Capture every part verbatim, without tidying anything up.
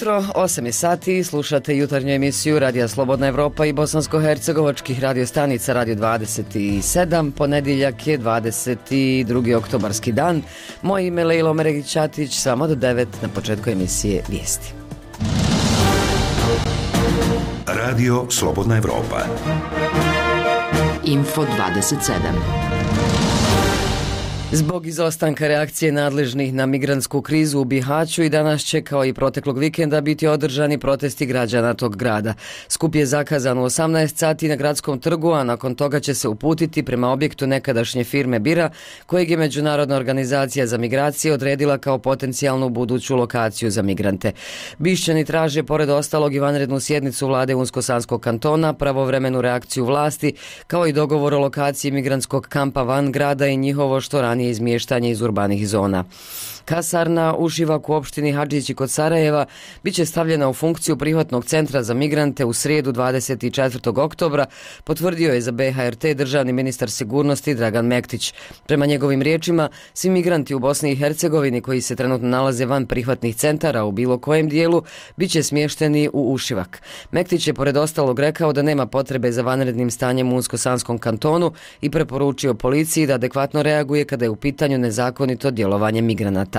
jutro, osam je sati, slušate jutarnju emisiju Radija Slobodna Evropa i bosansko-hercegovačkih radiostanica Radio dvadeset sedam. Ponedjeljak je dvadeset drugi oktobarski dan. Moje ime je Lejla Meregić-Ćatić, samo do devet na početku emisije Vijesti. Radio Slobodna Evropa. Info dvadeset sedam. Zbog izostanka reakcije nadležnih na migrantsku krizu u Bihaću i danas će, kao i proteklog vikenda, biti održani protesti građana tog grada. Skup je zakazan u osamnaest sati na gradskom trgu, a nakon toga će se uputiti prema objektu nekadašnje firme Bira, kojeg je Međunarodna organizacija za migracije odredila kao potencijalnu buduću lokaciju za migrante. Bišćani traže, pored ostalog, i vanrednu sjednicu vlade Unsko-Sanskog kantona, pravovremenu reakciju vlasti, kao i dogovor o lokaciji migrantskog kampa van grada i njihovo što ranije izmještanje iz urbanih zona. Kasarna Ušivak u opštini Hadžići kod Sarajeva biće stavljena u funkciju prihvatnog centra za migrante u srijedu dvadeset četvrtog oktobra, potvrdio je za B H R T državni ministar sigurnosti Dragan Mektić. Prema njegovim riječima, svi migranti u Bosni i Hercegovini koji se trenutno nalaze van prihvatnih centara u bilo kojem dijelu biće smješteni u Ušivak. Mektić je pored ostalog rekao da nema potrebe za vanrednim stanjem u Unsko-Sanskom kantonu i preporučio policiji da adekvatno reaguje kada je u pitanju nezakonito djelovanje migranata.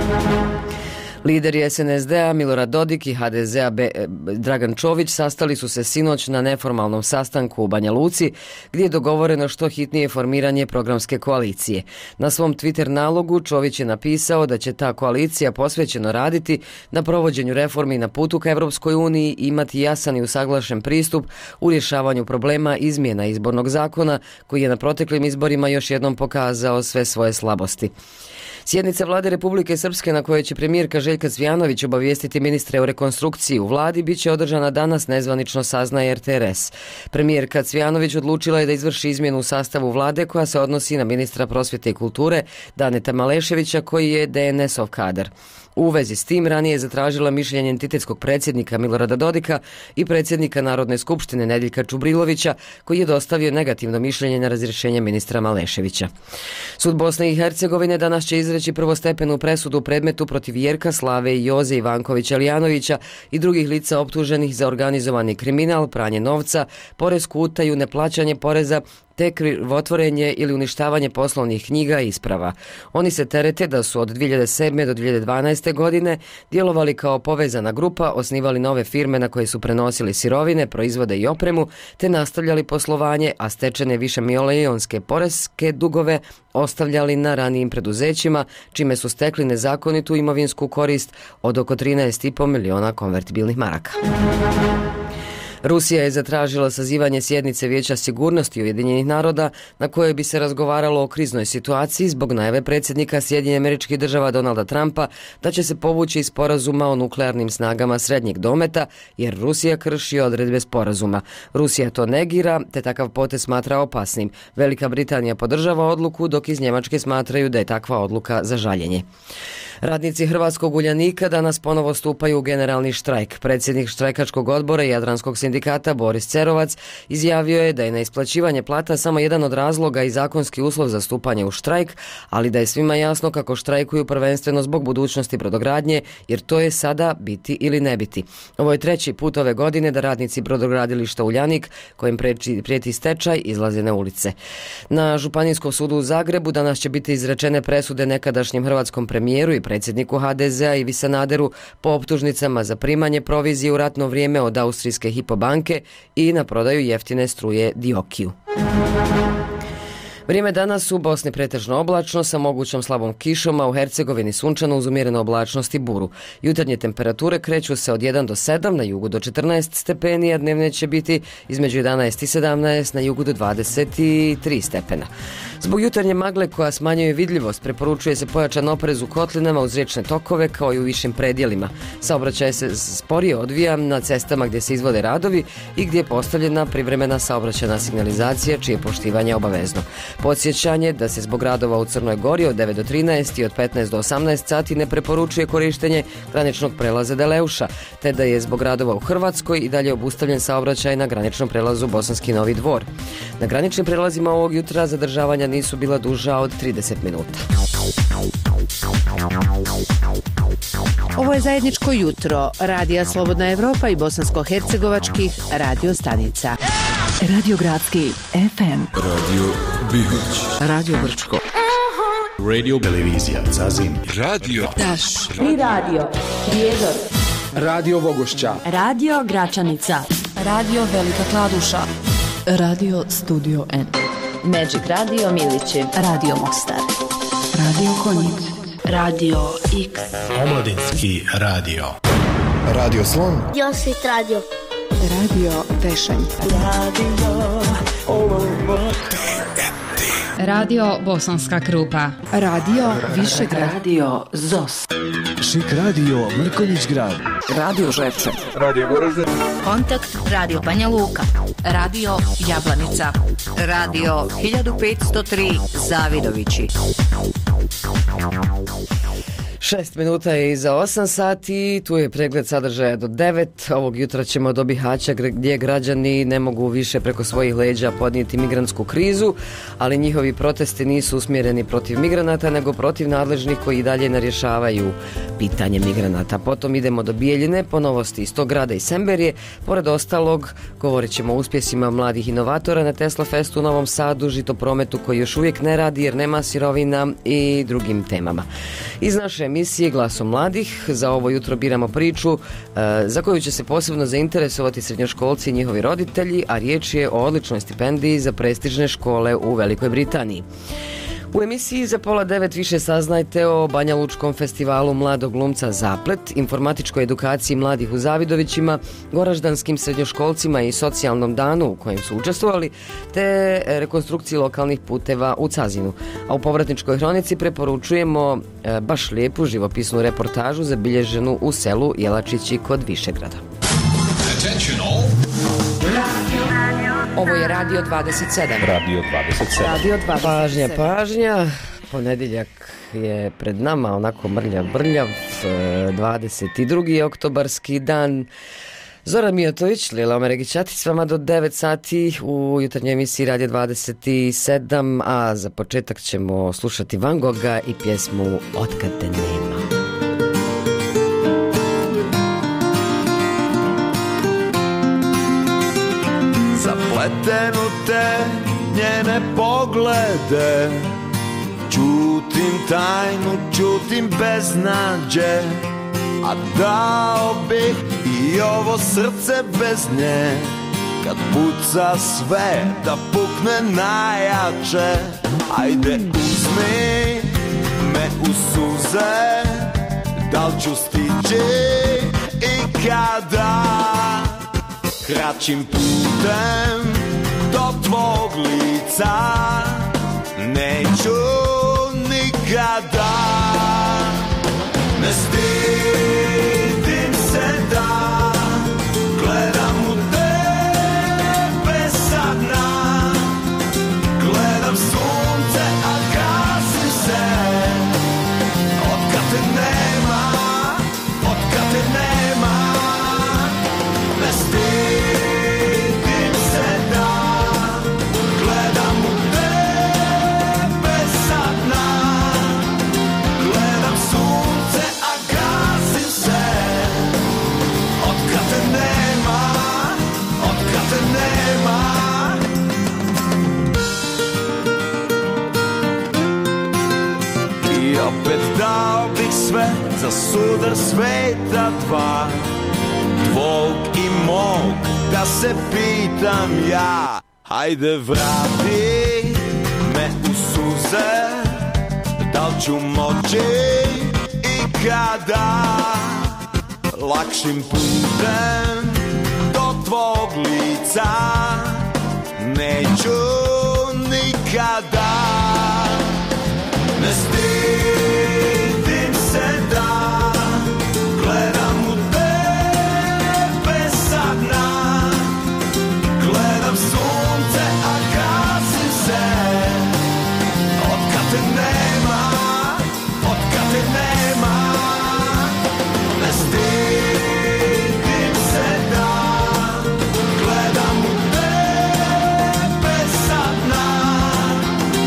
Lideri S N S D-a Milorad Dodik i H D Z-a Dragan Čović sastali su se sinoć na neformalnom sastanku u Banja Luci, gdje je dogovoreno što hitnije formiranje programske koalicije. Na svom Twitter nalogu Čović je napisao da će ta koalicija posvećeno raditi na provođenju reformi na putu ka Evropskoj uniji i imati jasan i usaglašen pristup u rješavanju problema izmjena izbornog zakona, koji je na proteklim izborima još jednom pokazao sve svoje slabosti. Sjednica vlade Republike Srpske, na kojoj će premijerka Željka Cvijanović obavijestiti ministre o rekonstrukciji u vladi, bit će održana danas, nezvanično saznaje R T R S. Premijerka Cvijanović odlučila je da izvrši izmjenu u sastavu vlade koja se odnosi na ministra prosvjete i kulture Daneta Maleševića, koji je D N S-ov kadar. U vezi s tim ranije je zatražila mišljenje entitetskog predsjednika Milorada Dodika i predsjednika Narodne skupštine Nedeljka Čubrilovića, koji je dostavio negativno mišljenje na razrješenje ministra Maleševića. Sud Bosne i Hercegovine danas će izreći prvostepenu presudu u predmetu protiv Jerka, Slave i Joze Ivankovića Lijanovića i drugih lica optuženih za organizovani kriminal, pranje novca, poresku utaju, neplaćanje poreza, te krivotvorenje ili uništavanje poslovnih knjiga i isprava. Oni se terete da su od dvije hiljade sedme do dvije hiljade dvanaeste godine djelovali kao povezana grupa, osnivali nove firme na koje su prenosili sirovine, proizvode i opremu, te nastavljali poslovanje, a stečene višemilijonske poreske dugove ostavljali na ranijim preduzećima, čime su stekli nezakonitu imovinsku korist od oko trinaest i po miliona konvertibilnih maraka. Rusija je zatražila sazivanje sjednice Vijeća sigurnosti Ujedinjenih naroda na kojoj bi se razgovaralo o kriznoj situaciji zbog najave predsjednika Sjedinjenih Američkih Država Donalda Trumpa da će se povući iz sporazuma o nuklearnim snagama srednjeg dometa jer Rusija krši odredbe sporazuma. Rusija to negira te takav potez smatra opasnim. Velika Britanija podržava odluku dok iz Njemačke smatraju da je takva odluka za žaljenje. Radnici Hrvatskog Uljanika danas ponovo stupaju u generalni štrajk. Predsjednik štrajkačkog odbora i Jadranskog sindikata Boris Cerovac izjavio je da je neisplaćivanje plata samo jedan od razloga i zakonski uslov za stupanje u štrajk, ali da je svima jasno kako štrajkuju prvenstveno zbog budućnosti brodogradnje, jer to je sada biti ili ne biti. Ovo je treći put ove godine da radnici brodogradilišta Uljanik, kojim prijeti stečaj, izlaze na ulice. Na Županijskom sudu u Zagrebu danas će biti izrečene presude nekadašnjem hrvatskom premijeru i predsjedniku H D Z-a Ivi Sanaderu po optužnicama za primanje provizije u ratno vrijeme od austrijske Hypo banke i na prodaju jeftine struje Diokiju. Vrijeme danas u Bosni pretežno oblačno sa mogućom slabom kišom, a u Hercegovini sunčano uz umjerenu oblačnost i buru. Jutarnje temperature kreću se od jedan do sedam, na jugu do četrnaest stepeni, a dnevne će biti između jedanaest i sedamnaest, na jugu do dvadeset tri stepena. Zbog jutarnje magle koja smanjuje vidljivost, preporučuje se pojačan oprez u kotlinama uz riječne tokove kao i u višim predjelima. Saobraćaj se sporije odvija na cestama gdje se izvode radovi i gdje je postavljena privremena saobraćajna signalizacija čije poštivanje obavezno. Podsjećanje da se zbog radova u Crnoj Gori od devet do trinaest i od petnaest do osamnaest sati ne preporučuje korištenje graničnog prelaza Deleuša, te da je zbog radova u Hrvatskoj i dalje obustavljen saobraćaj na graničnom prelazu Bosanski Novi Dvor. Na graničnim prelazima ovog jutra zadržavanja nisu bila duža od trideset minuta. Ovo je zajedničko jutro Radija Slobodna Evropa i bosansko-hercegovačkih radio stanica. Radio Gradski F M, Radio Bihać, Radio Brčko, Radio Televizija Zazin, Radio Daš i Radio Prijedor, Radio Vogošća, Radio Gračanica, Radio Velika Kladuša, Radio Studio N, Magic Radio Milići, Radio Mostar, Radio Konjic, Radio X, Omladinski radio, Radio Slon, Josit Radio, Radio Tešanj, Radio Olomouc, Radio Bosanska Krupa, Radio Višegrad, Radio Zos, Šik radio Mrkonjić Grad, Radio Žepče, Radio Goražde, Kontakt Radio Banja Luka, Radio Jablanica, Radio hiljadu petsto tri Zavidovići. Šest minuta je iza osam sati, tu je pregled sadržaja do devet. Ovog jutra ćemo do Bihaća gdje građani ne mogu više preko svojih leđa podnijeti migrantsku krizu, ali njihovi protesti nisu usmjereni protiv migranata, nego protiv nadležnih koji dalje ne rješavaju pitanje migranata. Potom idemo do Bijeljine, po novosti iz tog grada i Semberije. Pored ostalog, govorit ćemo o uspjesima mladih inovatora na Tesla Festu u Novom Sadu, žitoprometu koji još uvijek ne radi jer nema sirovina i drugim temama. Iz naše emisije Glasom mladih za ovo jutro biramo priču e, za koju će se posebno zainteresovati srednjoškolci i njihovi roditelji, a riječ je o odličnoj stipendiji za prestižne škole u Velikoj Britaniji. U emisiji za pola devet više saznajte o Banja Lučkom festivalu mladog glumca Zaplet, informatičkoj edukaciji mladih u Zavidovićima, goraždanskim srednjoškolcima i socijalnom danu u kojem su učestvovali, te rekonstrukciji lokalnih puteva u Cazinu. A u povratničkoj hronici preporučujemo e, baš lijepu živopisnu reportažu zabilježenu u selu Jelačići kod Višegrada. Ovo je Radio dvadeset sedam. Radio dvadeset sedam. Radio dvadeset sedam. Pažnja, pažnja. Ponedjeljak je pred nama, onako mrljav, brljav, dvadeset drugi oktobarski dan. Zoran Mijatović, Lila Omeregićati s vama do devet sati u jutarnjoj emisiji Radio dvadeset sedam, a za početak ćemo slušati Van Gogha i pjesmu Otkad te nema. Zapletenu te njene poglede, čutim tajnu, čutim beznađe, a dao bih i ovo srce bez nje, kad puca sve da pukne najjače. Ajde uzmi me u suze, da li ću stići i kada, kraćim putem do tvog lica neću nikada. Ne stidim se da gledam u tebe sad na, gledam sunce a gasim se, otkad te nema, otkad te nema. Ne stidim se da gledam u tebe sad na, gledam sunce a gasim se, otkad te nema, otkad te nema. I opet dao bih sve za sudar sveta dva, tvog i mog, da se pitam ja. Hajde vrati me u suze, da li ću moći i kada, lakšim putem do tvog lica neću nikada. Ne stidim se da gledam u tebe sad na, gledam sunce a gasim se, otkad te nema, otkad te nema. Ne stidim se da gledam u tebe sad na,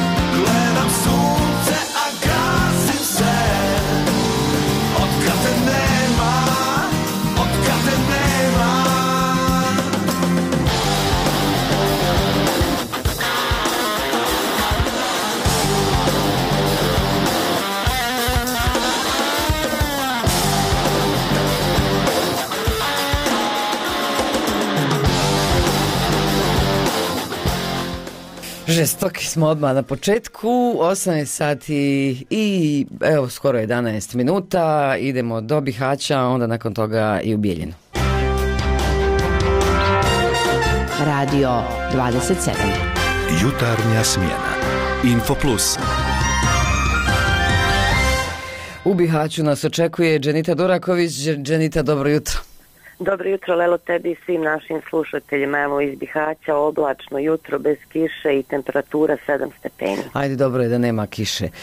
Žestoki smo odmah na početku, osamnaest sati i evo skoro jedanaest minuta, idemo do Bihaća, onda nakon toga i u Bijeljinu. Radio dvadeset sedam. Jutarnja smjena. Info Plus. U Bihaću nas očekuje Dženita Duraković. Dženita, dobro jutro. Dobro jutro, Lelo, tebi i svim našim slušateljima. Evo iz Bihaća, oblačno jutro, bez kiše i temperatura sedam stepeni. Ajde, dobro je da nema kiše. E,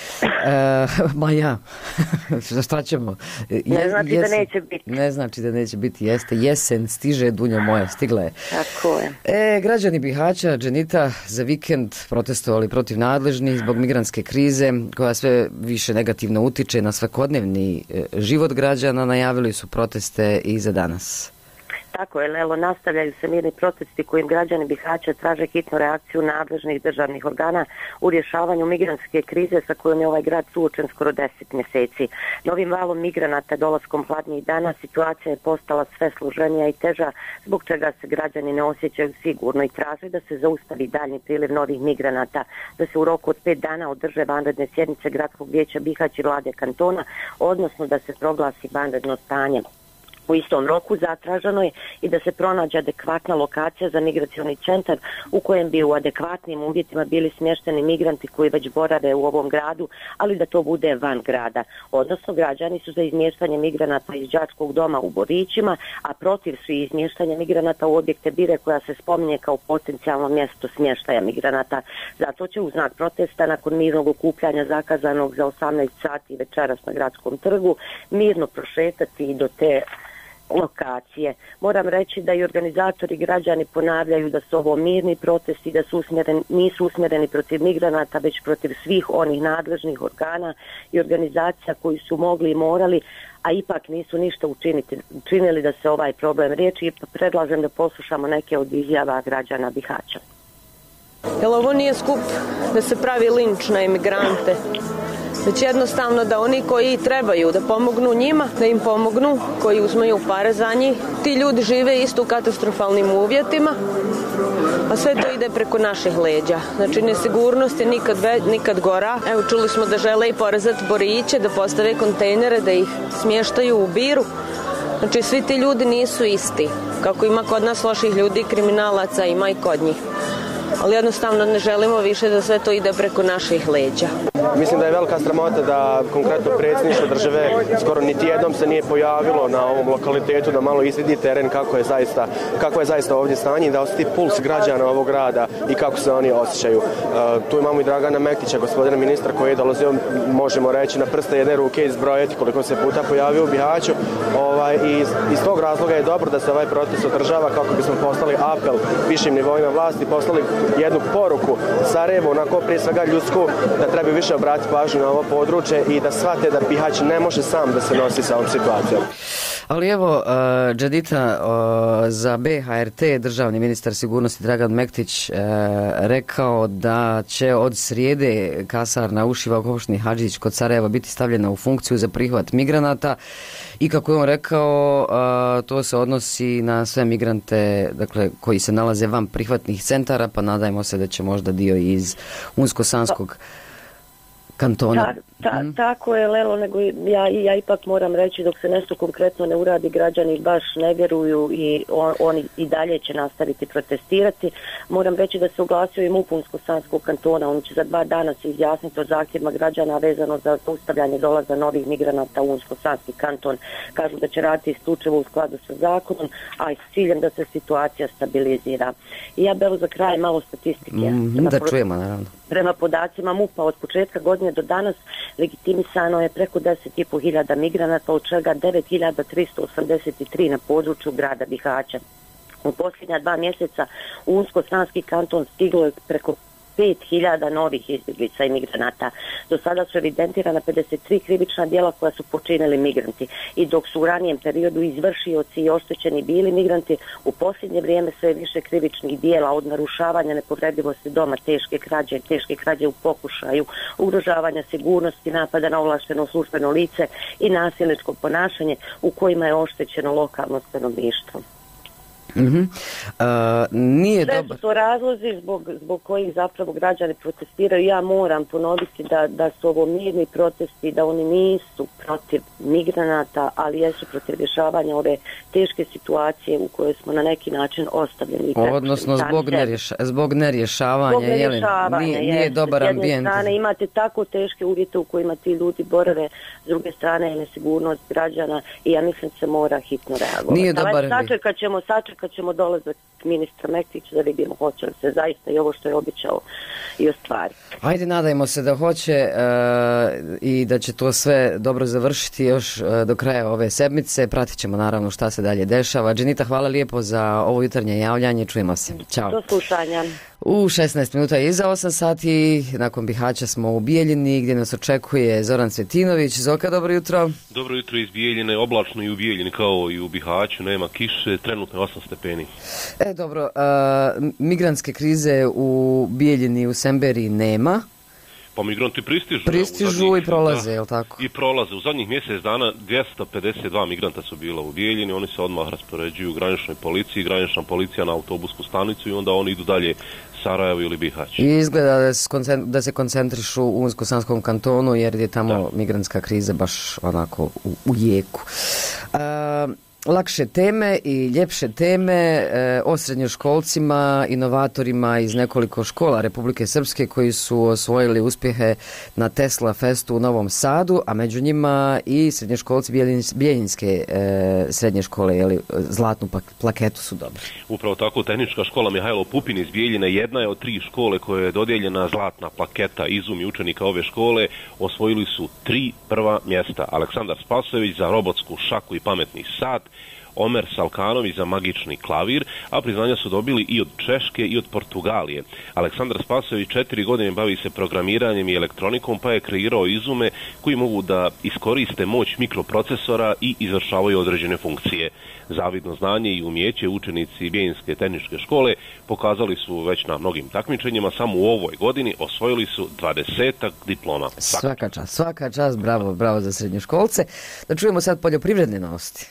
ma ja, šta ćemo? Je, ne znači jesen, da neće biti. Ne znači da neće biti, jeste. Jesen stiže, Dunjo moja, stigla je. Tako je. E, građani Bihaća, Dženita, za vikend protestovali protiv nadležnih zbog migrantske krize, koja sve više negativno utiče na svakodnevni život građana. Najavili su proteste i za danas. Tako je, Lelo, nastavljaju se mirni protesti kojim građani Bihaća traže hitnu reakciju nadležnih državnih organa u rješavanju migrantske krize sa kojom je ovaj grad suočen skoro deset mjeseci. Novim valom migranata, dolaskom hladnijih dana, situacija je postala sve složenija i teža, zbog čega se građani ne osjećaju sigurno i traže da se zaustavi daljnji priliv novih migranata, da se u roku od pet dana održe vanredne sjednice Gradskog vijeća Bihać i vlade kantona, odnosno da se proglasi vanredno stanje. U istom roku zatraženo je i da se pronađe adekvatna lokacija za migracioni centar u kojem bi u adekvatnim uvjetima bili smješteni migranti koji već borave u ovom gradu, ali da to bude van grada. Odnosno, građani su za izmještanje migranata iz đačkog doma u Borićima, a protiv su i izmještanje migranata u objekte Bire koja se spominje kao potencijalno mjesto smještaja migranata. Zato će u znak protesta nakon mirnog okupljanja zakazanog za osamnaest sati večeras na Gradskom trgu mirno prošetati i do te lokacije. Moram reći da i organizatori građani ponavljaju da su ovo mirni protesti, da su usmjereni, nisu usmjereni protiv migranata, već protiv svih onih nadležnih organa i organizacija koji su mogli i morali, a ipak nisu ništa učiniti, učinili da se ovaj problem riješi. Predlažem da poslušamo neke od izjava građana Bihaća. Jer ovo nije skup da se pravi linč na imigrante, već jednostavno da oni koji trebaju da pomognu njima, da im pomognu, koji uzmaju pare za njih. Ti ljudi žive isto u katastrofalnim uvjetima, a sve to ide preko naših leđa. Znači, nesigurnost je nikad, ve, nikad gora. Evo, čuli smo da žele i porezati Boriće, da postave kontejnere, da ih smještaju u Biru. Znači, svi ti ljudi nisu isti. Kako ima kod nas loših ljudi, kriminalaca, ima i kod njih. Ali jednostavno ne želimo više da sve to ide preko naših leđa. Mislim da je velika sramota da konkretno predsjedništvo države skoro niti jednom se nije pojavilo na ovom lokalitetu da malo izvidi teren kako je zaista, kako je zaista ovdje stanje i da osjeti puls građana ovog grada i kako se oni osjećaju. Uh, tu imamo i Dragana Mektića, gospodina ministra, koji je dolazio, možemo reći, na prste jedne ruke izbrojati koliko se puta pojavio u Bihaću. Ovaj, i iz, iz tog razloga je dobro da se ovaj protest održava kako bismo poslali apel višim nivoima vlasti, poslali jednu poruku Sarajevu, onako prije svega ljudsku, da treba više obratiti pažnju na ovo područje i da shvate da Bihać ne može sam da se nosi sa ovom situacijom. Ali evo, uh, Džedita, uh, za B H R T državni ministar sigurnosti Dragan Mektić uh, rekao da će od srijede kasarna Ušiva Košni Hadžić kod Sarajeva biti stavljena u funkciju za prihvat migranata i kako je on rekao, uh, to se odnosi na sve migrante, dakle, koji se nalaze van prihvatnih centara, pa nadajmo se da će možda dio iz Unsko-Sanskog kantona. Ta, ta, mm. Tako je, Lelo, nego ja, ja ipak moram reći dok se nešto konkretno ne uradi, građani baš ne vjeruju i on, oni i dalje će nastaviti protestirati. Moram reći da se oglasio i M U P Unsko-Sanskog kantona, oni će za dva dana se izjasniti o zahtjevima građana vezano za zaustavljanje dolaza novih migranata u Unsko-Sanski kanton. Kažu da će raditi isključivo u skladu sa zakonom, a i s ciljem da se situacija stabilizira. I ja belo za kraj malo statistike. Mm, da čujemo, naravno. Prema podacima M U P-a od početka godine do danas legitimisano je preko deset i po hiljada migranata, od čega devet hiljada tristo osamdeset tri na području grada Bihaća. U posljednja dva mjeseca u Unsko-Sanski kanton stiglo je preko pet hiljada novih izbjeglica i migranata. Do sada su evidentirana pedeset tri krivična djela koja su počinili migranti i dok su u ranijem periodu izvršioci i oštećeni bili migranti, u posljednje vrijeme sve više krivičnih djela od narušavanja nepovredivosti doma, teške krađe, teške krađe u pokušaju, ugrožavanja sigurnosti, napada na ovlašteno službeno lice i nasilničko ponašanje u kojima je oštećeno lokalno stanovništvo. Mm-hmm. Uh, nije Sve dobar. su to razlozi zbog, zbog kojih zapravo građani protestiraju. Ja moram ponoviti da, da su ovo mirni protesti, da oni nisu protiv migranata, ali jesu protiv rješavanja ove teške situacije u kojoj smo na neki način ostavljeni. Odnosno zbog, nerješa, zbog nerješavanja, zbog nerješavanja nije, nije dobar ambijent. S jedne strane imate tako teške uvjete u kojima ti ljudi borave, s druge strane je nesigurnost građana i ja mislim se mora hitno reagovati. Nije dobar ambijent. Sačekat ćemo, sačekat ćemo dolazak ministra Mektića da vidimo hoće li se zaista i ovo što je običao i ostvari. Ajde, nadajmo se da hoće uh, i da će to sve dobro završiti još uh, do kraja ove sedmice. Pratit ćemo naravno šta se dalje dešava. Dženita, hvala lijepo za ovo jutarnje javljanje. Čujemo se. Ćao. Do slušanja. U šesnaest minuta iza osam sati, nakon Bihaća smo u Bijeljini gdje nas očekuje Zoran Cvetinović. Zoka, dobro jutro. Dobro jutro iz Bijeljine, oblačno i u Bijeljini kao i u Bihaću, nema kiše, trenutno osam stepeni. E, dobro, uh, migrantske krize u Bijeljini, u Semberiji nema. Pa migranti pristižu. Pristižu zadnjih, i prolaze, je li tako? I prolaze. U zadnjih mjesec dana dvjesto pedeset dva migranta su bila u Bijeljini, oni se odmah raspoređuju u graničnoj policiji, granična policija na autobusku stanicu i onda oni idu dalje Sarajevo ili Bihać. I izgleda da se, da se koncentrišu u Unsko-Sanskom kantonu jer je tamo da. migrantska kriza baš onako u, u jeku. Uh, Lakše teme i ljepše teme e, o srednjoškolcima, inovatorima iz nekoliko škola Republike Srpske koji su osvojili uspjehe na Tesla Festu u Novom Sadu, a među njima i srednjoškolci Bijeljinske e, srednje škole, jeli, zlatnu plaketu su dobili. Upravo tako, tehnička škola Mihajlo Pupin iz Bijeljine jedna je od tri škole koje je dodijeljena zlatna plaketa. Izumi učenika ove škole osvojili su tri prva mjesta. Aleksandar Spasojević za robotsku šaku i pametni sat, Omer Salkanović za magični klavir, a priznanja su dobili i od Češke i od Portugalije. Aleksandar Spasojević četiri godine bavi se programiranjem i elektronikom, pa je kreirao izume koji mogu da iskoriste moć mikroprocesora i izvršavaju određene funkcije. Zavidno znanje i umjeće učenici Bijeljinske tehničke škole pokazali su već na mnogim takmičenjima, samo u ovoj godini osvojili su dvadesetak diploma. Svaka čast, svaka čast, bravo, bravo za srednjoškolce. Da čujemo sad poljoprivredne novosti.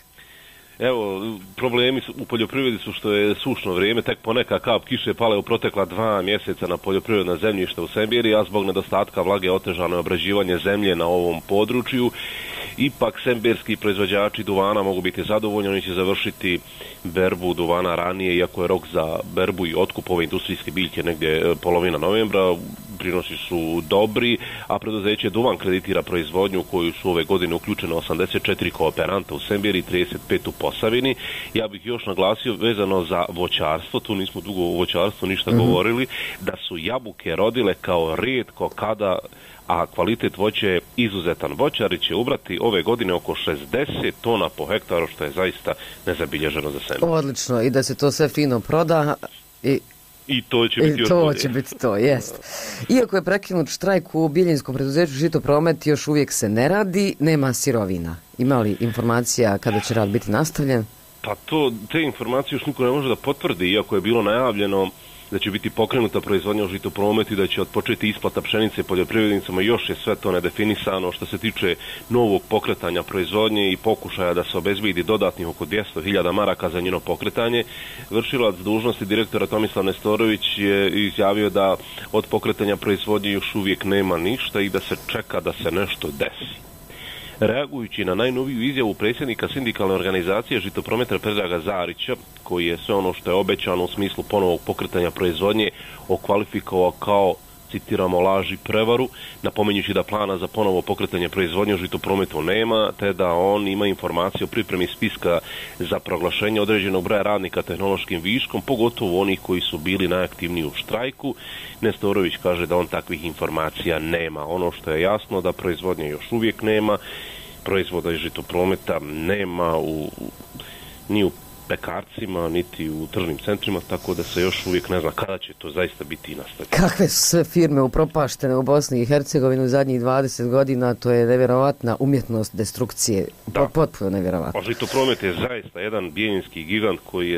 Evo, problemi u poljoprivredi su što je sušno vrijeme, tek poneka kap kiše pale u protekla dva mjeseca na poljoprivredna zemljišta u Semberiji, a zbog nedostatka vlage otežano je obrađivanje zemlje na ovom području. Ipak semberski proizvođači duvana mogu biti zadovoljni, oni će završiti berbu duvana ranije, iako je rok za berbu i otkup ove industrijske biljke negdje polovina novembra. Prinosi su dobri, a preduzeće Duvan kreditira proizvodnju u koju su ove godine uključene osamdeset četiri kooperanta u Semberiji, trideset pet u Posavini. Ja bih još naglasio vezano za voćarstvo, tu nismo dugo o voćarstvu ništa mm-hmm. govorili, da su jabuke rodile kao rijetko kada, a kvalitet voća je izuzetan. Voćari će ubrati ove godine oko šezdeset tona po hektaru, što je zaista nezabilježeno za Semberiju. Odlično, i da se to sve fino proda i I to će biti I to će biti to, jest. Iako je prekinut štrajk u Biljinskom preduzeću Žitopromet, još uvijek se ne radi, nema sirovina. Ima li informacija kada će rad biti nastavljen? Pa to, te informacije još niko ne može da potvrdi, iako je bilo najavljeno da će biti pokrenuta proizvodnja u Žitoprometu i da će odpočeti isplata pšenice poljoprivrednicama, još je sve to nedefinisano. Što se tiče novog pokretanja proizvodnje i pokušaja da se obezbijedi dodatnih oko dvjesto hiljada maraka za njeno pokretanje, vršilac dužnosti direktora Tomislav Nestorović je izjavio da od pokretanja proizvodnje još uvijek nema ništa i da se čeka da se nešto desi. Reagujući na najnoviju izjavu predsjednika sindikalne organizacije Žitoprometa Predraga Zarića, koji je sve ono što je obećano u smislu ponovog pokretanja proizvodnje okvalifikovao kao, citiramo, laž i prevaru, napominjući da plana za ponovo pokretanje proizvodnje u Žitoprometu nema, te da on ima informacije o pripremi spiska za proglašenje određenog broja radnika tehnološkim viškom, pogotovo onih koji su bili najaktivniji u štrajku. Nestorović kaže da on takvih informacija nema. Ono što je jasno da proizvodnje još uvijek nema, proizvoda iz Žitoprometa nema u, ni u pekarcima, niti u tržnim centrima, tako da se još uvijek ne zna kada će to zaista biti i nastavljeno. Kakve su sve firme upropaštene u Bosni i Hercegovini u zadnjih dvadeset godina, to je nevjerovatna umjetnost destrukcije, da. Potpuno nevjerovatno. A Žitopromet je zaista jedan bijeljinski gigant koji je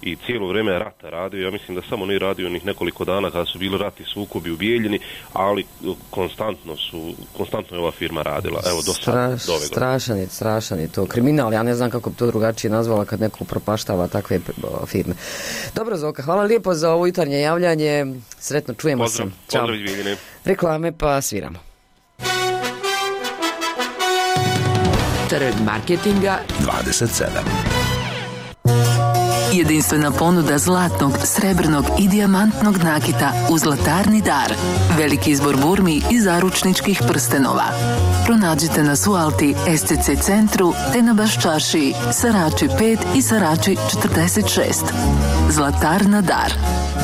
i cijelo vrijeme rata radio. Ja mislim da samo ne radio onih nekoliko dana kada su bili rati, sukobi u Bijeljini, ali konstantno su, konstantno je ova firma radila. Evo, do sada, Straš, do ove godine. strašan je, strašan je to kriminal, ja ne znam kako bi to drugačije nazvala kad neko propaštava takve o, firme. Dobro, Zoka, hvala lijepo za ovo jutarnje javljanje, sretno čujemo Pozdrav, se. Ćao. pozdrav iz Bijeljine. Reklame pa sviramo. Trg marketinga dvadeset sedam. Jedinstvena ponuda zlatnog, srebrnog i dijamantnog nakita u Zlatarni dar. Veliki izbor burmi i zaručničkih prstenova. Pronađite nas u Alti S C C centru te na Baščašiji, Sarači pet i Sarači četrdeset šest. Zlatarna dar.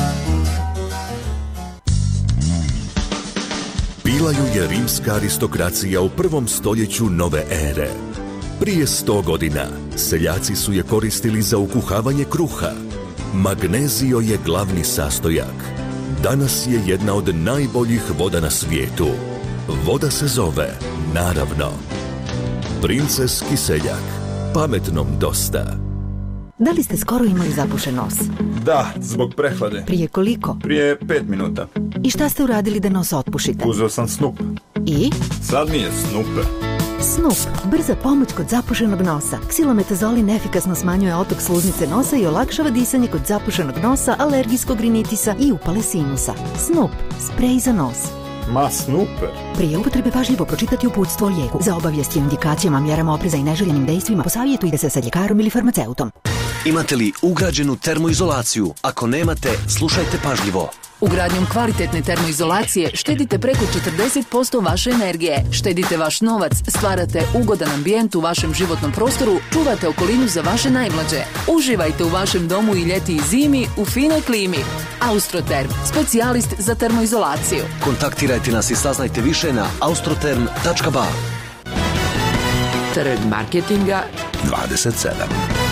Pilaju je rimska aristokracija u prvom stoljeću nove ere. Prije sto godina seljaci su je koristili za ukuhavanje kruha. Magnezio je glavni sastojak. Danas je jedna od najboljih voda na svijetu. Voda se zove, naravno, Princeski seljak. Pametnom dosta. Da li ste skoro imali zapušen nos? Da, zbog prehlade. Prije koliko? Prije pet minuta. I šta ste uradili da nos otpušite? Uzeo sam Snup. I? Sad mi je Snup. Snup, brza pomoć kod zapušenog nosa. Ksilometazolin efikasno smanjuje otok sluznice nosa i olakšava disanje kod zapušenog nosa, alergijskog rinitisa i upale sinusa. Snup, sprej za nos. Ma, Snuper. Prije upotrebe pažljivo pročitati uputstvo o lijeku. Za obavijesti o indikacijama, mjerama opreza i neželjenim dejstvima posavjetujte se sa ljekarom ili farmaceutom. Imate li ugrađenu termoizolaciju? Ako nemate, slušajte pažljivo. Ugradnjom kvalitetne termoizolacije štedite preko četrdeset posto vaše energije. Štedite vaš novac, stvarate ugodan ambijent u vašem životnom prostoru, čuvate okolinu za vaše najmlađe. Uživajte u vašem domu i ljeti i zimi u finoj klimi. Austroterm, specijalist za termoizolaciju. Kontaktirajte nas i saznajte više na austroterm tačka ba. Trg marketinga dvadeset sedam.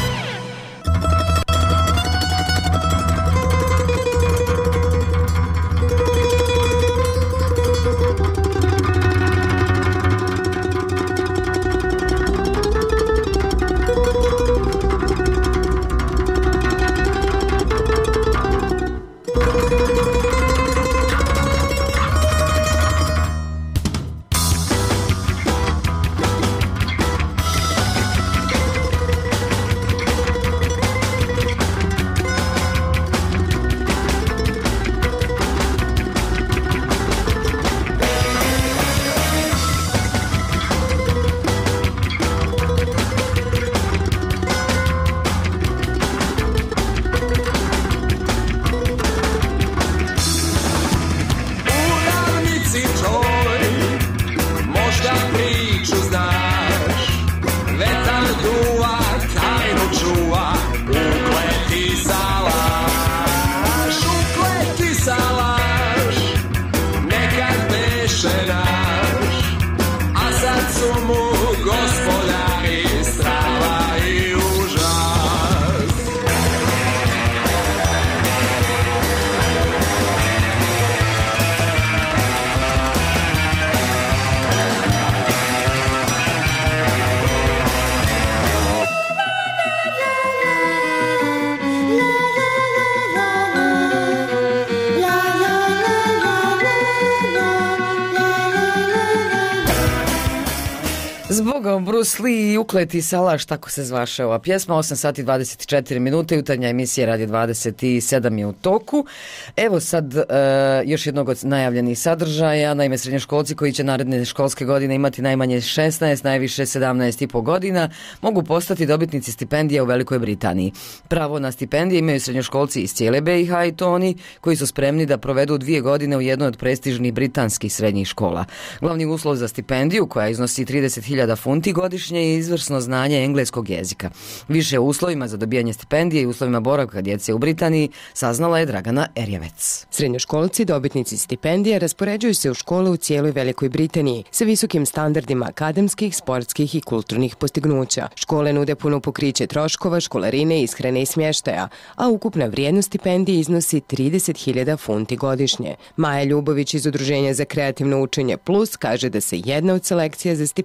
Zbogom, Bruce Lee i Ukleti salaš, tako se zvaše ova pjesma. Osam sati dvadeset četiri minute, jutarnja emisija Radio dvadeset sedam je u toku. Evo sad uh, još jednog od najavljenih sadržaja. Naime, srednjoškolci koji će naredne školske godine imati najmanje šesnaest, najviše sedamnaest i po godina, mogu postati dobitnici stipendija u Velikoj Britaniji. Pravo na stipendije imaju srednjoškolci iz cijele B i H i to oni koji su spremni da provedu dvije godine u jednoj od prestižnih britanskih srednjih škola. Glavni uslov za stipendiju, koja iznosi trideset hiljada funti godišnje, je izvrsno znanje engleskog jezika. Više o uslovima za dobijanje stipendije i uslovima boravka djece u Britaniji saznala je Dragana Erjevec. Srednjoškolci dobitnici stipendije raspoređuju se u škole u cijeloj Velikoj Britaniji sa visokim standardima akademskih, sportskih i kulturnih postignuća. Škole nude puno pokriće troškova, školarine, ishrane i smještaja, a ukupna vrijednost stipendije iznosi trideset hiljada funti godišnje. Maja Ljubović iz Udruženja za kreativno učenje Plus kaže da se jedna od selekcija za stipendiju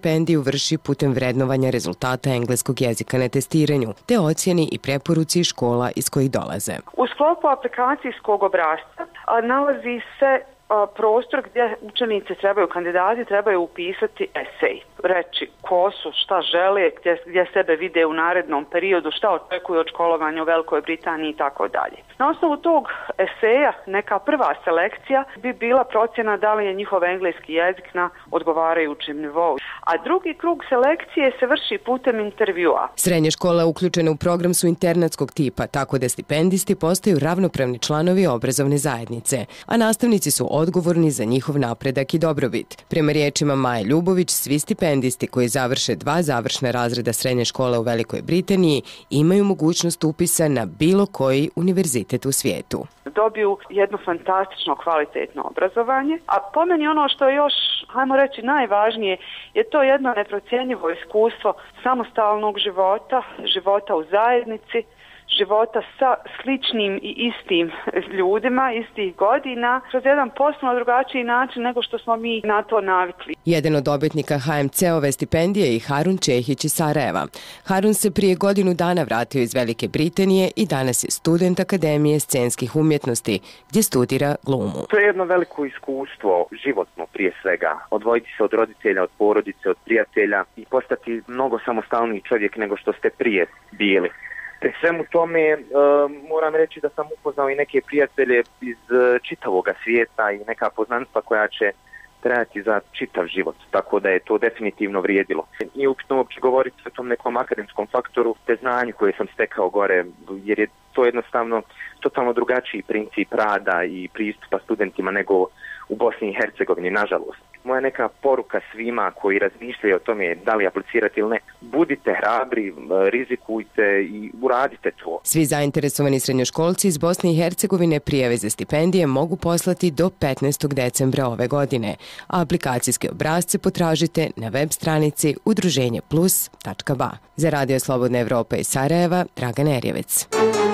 vrši putem vrednovanja rezultata engleskog jezika na testiranju, te ocjeni i preporuci škola iz kojih dolaze. U sklopu aplikacijskog obrasca nalazi se prostor gdje učenici trebaju, kandidati trebaju upisati esej, reći ko su, šta žele, gdje, gdje sebe vide u narednom periodu, šta očekuju od školovanja u Velikoj Britaniji i tako dalje. Na osnovu tog eseja neka prva selekcija bi bila procjena da li je njihov engleski jezik na odgovarajućem nivou, a drugi krug selekcije se vrši putem intervjua. Srednje škole uključene u program su internatskog tipa, tako da stipendisti postaju ravnopravni članovi obrazovne zajednice, a nastavnici su odgovorni za njihov napredak i dobrobit. Prema riječima Maje Ljubović, svi stipendisti koji završe dva završna razreda srednje škole u Velikoj Britaniji imaju mogućnost upisa na bilo koji univerzitet u svijetu. Dobiju jedno fantastično kvalitetno obrazovanje, a po meni ono što je još, hajmo reći, najvažnije je to jedno neprocjenjivo iskustvo samostalnog života, života u zajednici, života sa sličnim i istim ljudima, istih godina, kroz jedan potpuno drugačiji način nego što smo mi na to navikli. Jedan od dobitnika ha em ce-ove stipendije je Harun Čehić iz Sarajeva. Harun se prije godinu dana vratio iz Velike Britanije i danas je student Akademije scenskih umjetnosti, gdje studira glumu. To je jedno veliko iskustvo, životno prije svega. Odvojiti se od roditelja, od porodice, od prijatelja i postati mnogo samostalniji čovjek nego što ste prije bili. Pri svemu tome e, moram reći da sam upoznao i neke prijatelje iz e, čitavoga svijeta i neka poznanstva koja će trajati za čitav život, tako da je to definitivno vrijedilo. Nije upitno uopće govoriti o tom nekom akademskom faktoru, te znanju koje sam stekao gore, jer je to jednostavno totalno drugačiji princip rada i pristupa studentima nego u Bosni i Hercegovini, nažalost. Moja neka poruka svima koji razmišljaju o tome da li aplicirati ili ne, budite hrabri, rizikujte i uradite to. Svi zainteresovani srednjoškolci iz Bosne i Hercegovine prijave za stipendije mogu poslati do petnaestog decembra ove godine, a aplikacijske obrasce potražite na web stranici udruženje plus tačka ba. Za Radio Slobodna Evropa iz Sarajeva, Dragan Erjevec.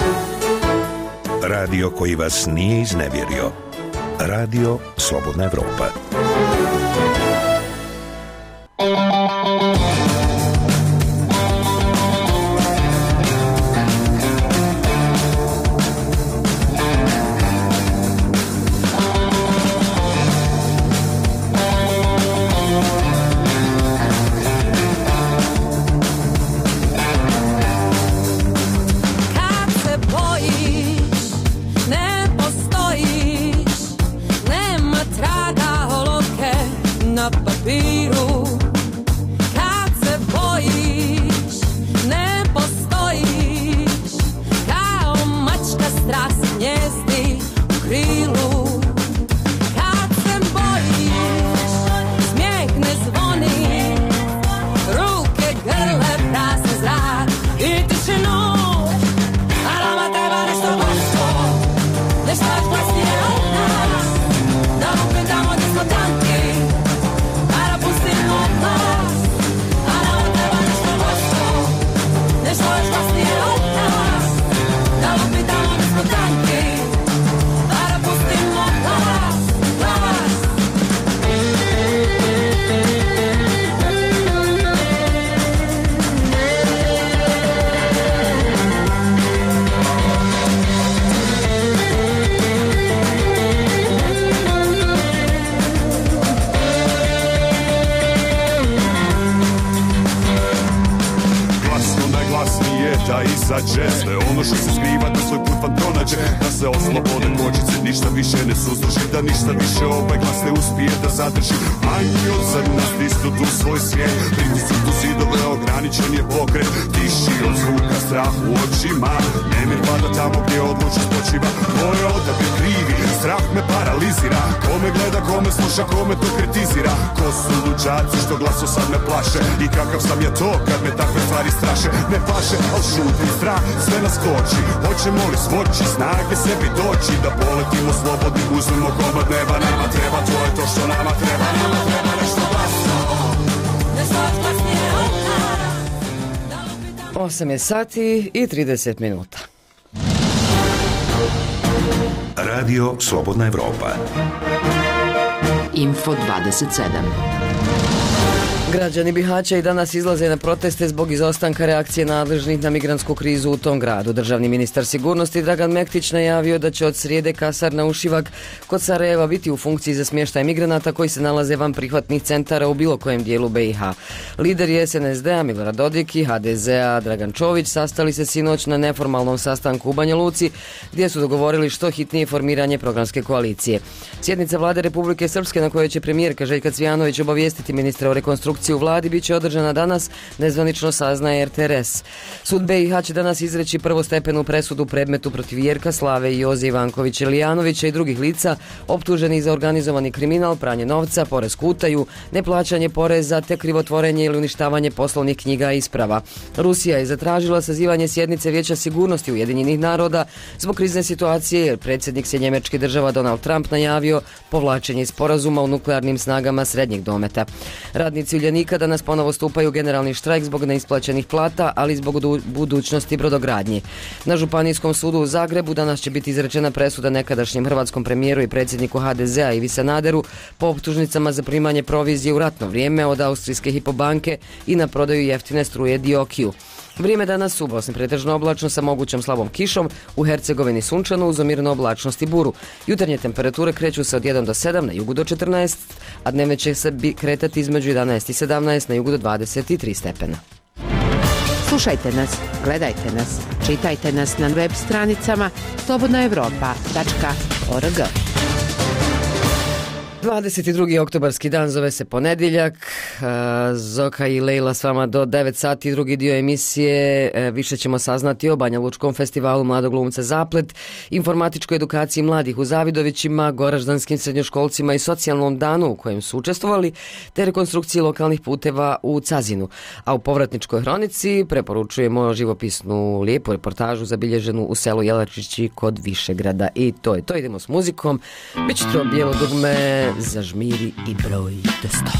Radio koji vas nije iznevjerio. Radio Slobodna Evropa. Sve ono što se skriva da svoj put vam pronađe, da se oslobode kočice, ništa više ne suzdrži, da ništa više ovaj glas ne uspije da zadrži. Manji od zrna stisnut u svoj svijet, pritisnut u zidove, ograničen je pokret, tiši od zvuka, strah u očima, nemir pada tamo gdje odlučnost počiva. Moj odabir krivi, strah me paralizira, kome gleda, kome sluša, kome to kritizira. Ko su luđaci što glaso sad me plaše, i kakav sam ja to kad me takve stvari straše. Ne plaše, al šutim, strah sve nas koči. Hoćemo li smoći snage sebi doći, da poletimo slobodni, uzmemo komad neba. Nama treba, to je to što nama treba. Nama treba nešto glasno, nešto glasnije od nas. osam je sati i trideset minuta. Radio Slobodna Evropa. Info dvadeset sedam. Građani Bihaća i danas izlaze na proteste zbog izostanka reakcije nadležnih na migrantsku krizu u tom gradu. Državni ministar sigurnosti Dragan Mektić najavio da će od srijede kasarna Ušivak kod Sarajeva biti u funkciji za smještaj migranata koji se nalaze van prihvatnih centara u bilo kojem dijelu B i H. Lideri S N S D-a Milorad Dodik i H D Z-a Dragan Čović sastali se sinoć na neformalnom sastanku u Banja Luci gdje su dogovorili što hitnije formiranje programske koalicije. Sjednica Vlade Republike Srpske na kojoj će premijerka Željka Cvijanović obavijestiti ministra o rekonstrukciji u vladi bit će održana danas, nezvanično saznaje R T R S. Sud B i H će danas izreći prvostepenu presudu predmetu protiv Jerka Slave i Joze Ivankovića Lijanovića i drugih lica optuženih za organizovani kriminal, pranje novca, poresku utaju, neplaćanje poreza te krivotvorenje ili uništavanje poslovnih knjiga i isprava. Rusija je zatražila sazivanje sjednice Vijeća sigurnosti Ujedinjenih naroda zbog krizne situacije jer predsjednik Sjedinjenih Država Donald Trump najavio povlačenje sporazuma o nuklearnim snagama srednjeg dometa. Radnici Uljanika danas ponovo stupaju generalni štrajk zbog neisplaćenih plata, ali zbog budućnosti brodogradnje. Na Županijskom sudu u Zagrebu danas će biti izrečena presuda nekadašnjem hrvatskom premijeru i predsjedniku H D Z-a Ivi Sanaderu po optužnicama za primanje provizije u ratno vrijeme od austrijske Hypo i na prodaju jeftine struje Diokiju. Vrijeme danas u Bosni pretežno oblačno sa mogućom slabom kišom, u Hercegovini sunčano uz umjerenu oblačnost i buru. Jutarnje temperature kreću se od jedan do sedam, na jugu do četrnaest, a dnevne će se kretati između jedanaest i sedamnaest, na jugu do dvadeset tri stepena. Slušajte nas, gledajte nas, čitajte nas na web stranicama slobodna evropa tačka org. dvadeset drugi oktobarski dan zove se ponedjeljak. Zoka i Lejla s vama do devet sati. Drugi dio emisije više ćemo saznati o Banja Lučkom festivalu mladog glumca Zaplet, informatičkoj edukaciji mladih u Zavidovićima, goraždanskim srednjoškolcima i socijalnom danu u kojem su učestvovali, te rekonstrukciji lokalnih puteva u Cazinu. A u povratničkoj hronici preporučujemo živopisnu lijepu reportažu zabilježenu u selu Jelačići kod Višegrada. I to je to, idemo s muzikom. Biće to bijelo dugme, zažmiri i broj do sto.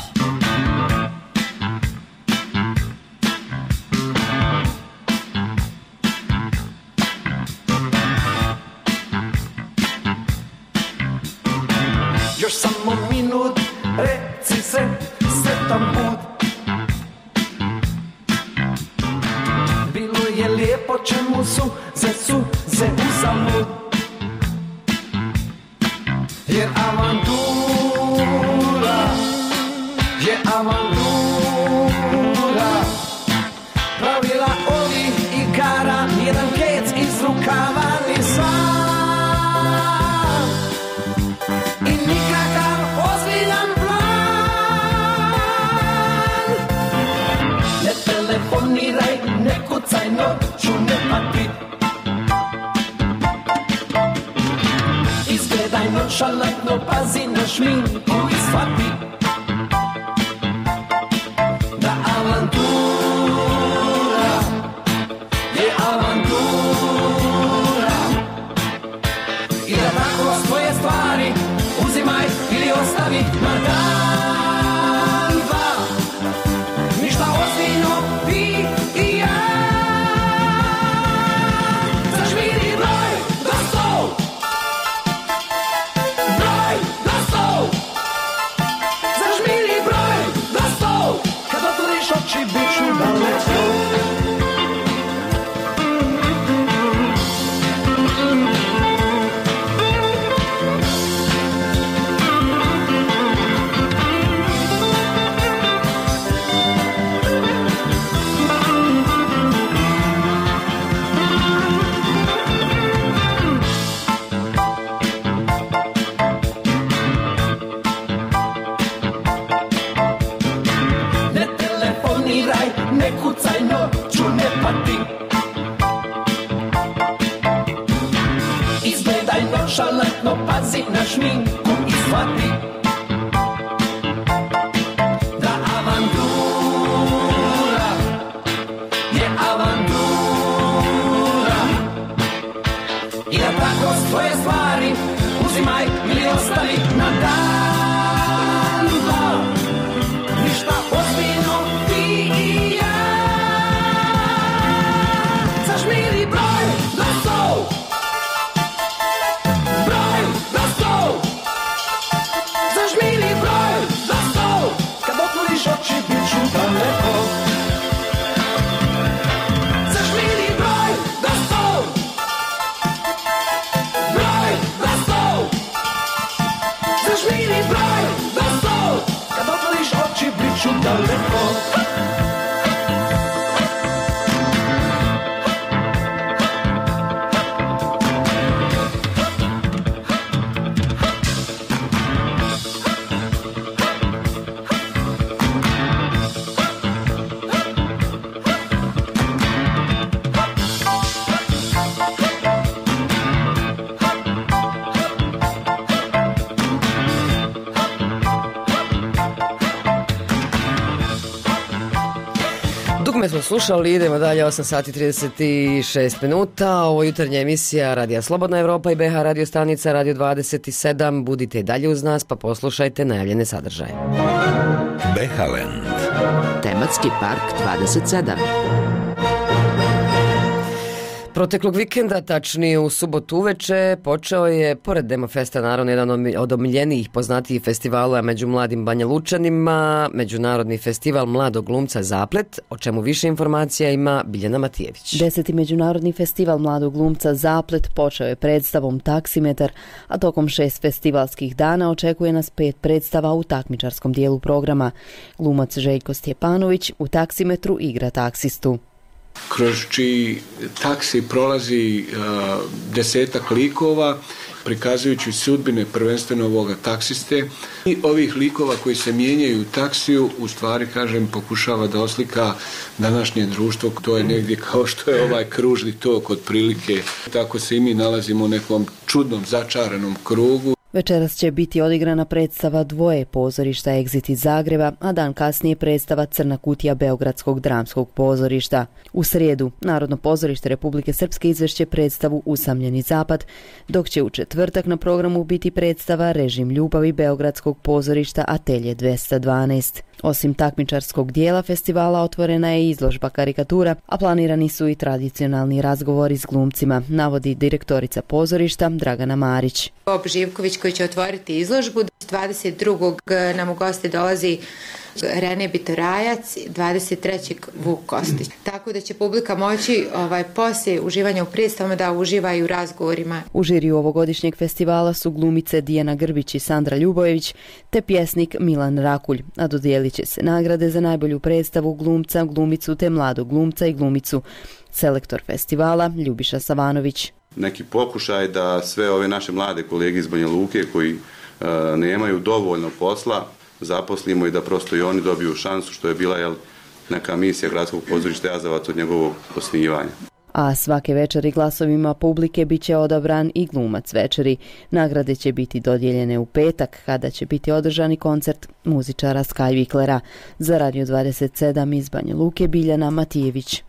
Još samo minut, reci se, sretan put. Bilo je lijepo, čemu su ze su ze uzalud. Jer avantura je avantura. Pravila ovih igara, nijedan kec iz rukava ni sam. I nikakav ozbiljan plan. Ne telefoniraj, ne kucaj, noću ne pati. Izgledaj nonšalantno, pazi na šminku i shvati da avantura je avantura. I da tako svoje stvari uzimaj ili ostavi na dan dva. Ništa ozbiljno, ti i ja. Zažmiri broj do sto. Broj do sto. Zažmiri broj do sto. Kad otvoriš oči, bit ću daleko. Ne telefoniraj, ne kucaj, noću ne pati. Izgledaj nonšalantno, pazi na šminku i shvati da avantura je avantura. I da tako svoje stvari uzimaj ili ostavi na dan dva. Ništa ozbiljno, ti i ja. Zažmiri broj do sto. Broj do sto. daleko. Dugme smo slušali, idemo dalje, osam sati trideset šest minuta. Ovo je jutarnja emisija Radija Slobodna Evropa i B H radio stanica Radio dvadeset sedam. Budite dalje uz nas pa poslušajte najavljene sadržaje. Behaland. Tematski park dvadeset sedam. Proteklog vikenda, tačnije u subotu uveče, počeo je, pored Demofesta, naravno jedan od omiljenijih poznatijih festivala među mladim Banja Lučanima, Međunarodni festival mladog glumca Zaplet, o čemu više informacija ima Biljana Matijević. Deseti Međunarodni festival mladog glumca Zaplet počeo je predstavom Taksimetar, a tokom šest festivalskih dana očekuje nas pet predstava u takmičarskom dijelu programa. Glumac Željko Stjepanović u Taksimetru igra taksistu, kroz čiji taksi prolazi uh, desetak likova, prikazujući sudbine prvenstveno ovoga taksiste i ovih likova koji se mijenjaju u taksiju, u stvari, kažem, pokušava da oslika današnje društvo. To je negdje kao što je ovaj kružni tok otprilike. Tako se i mi nalazimo u nekom čudnom, začaranom krugu. Večeras će biti odigrana predstava Dvoje pozorišta Exit iz Zagreba, a dan kasnije predstava Crna kutija Beogradskog dramskog pozorišta. U srijedu Narodno pozorište Republike Srpske izvešće predstavu Usamljeni zapad, dok će u četvrtak na programu biti predstava Režim ljubavi Beogradskog pozorišta Atelje dvesta dvanaest. Osim takmičarskog dijela festivala otvorena je izložba karikatura, a planirani su i tradicionalni razgovori s glumcima, navodi direktorica pozorišta Dragana Marić. Bob Živković koji će otvoriti izložbu, dvadeset drugog nam u goste dolazi Rene Bitorajac, dvadeset trećeg Vuk Kostić. Tako da će publika moći ovaj, poslije uživanja u predstavama da uživa i u razgovorima. U žiriju ovogodišnjeg festivala su glumice Dijana Grbić i Sandra Ljubojević te pjesnik Milan Rakulj, a dodijelit će se nagrade za najbolju predstavu glumca, glumicu te mladog glumca i glumicu. Selektor festivala Ljubiša Savanović. Neki pokušaj da sve ove naše mlade kolege iz Banja Luke koji e, nemaju dovoljno posla zaposlimo i da prosto i oni dobiju šansu, što je bila jel, neka misija Gradskog pozorišta Jazavac od njegovog osnivanja. A svake večeri glasovima publike bit će odabran i glumac večeri. Nagrade će biti dodijeljene u petak, kada će biti održani koncert muzičara Skaj Viklera. Za Radio dvadeset sedam iz Banja Luke, Biljana Matijević.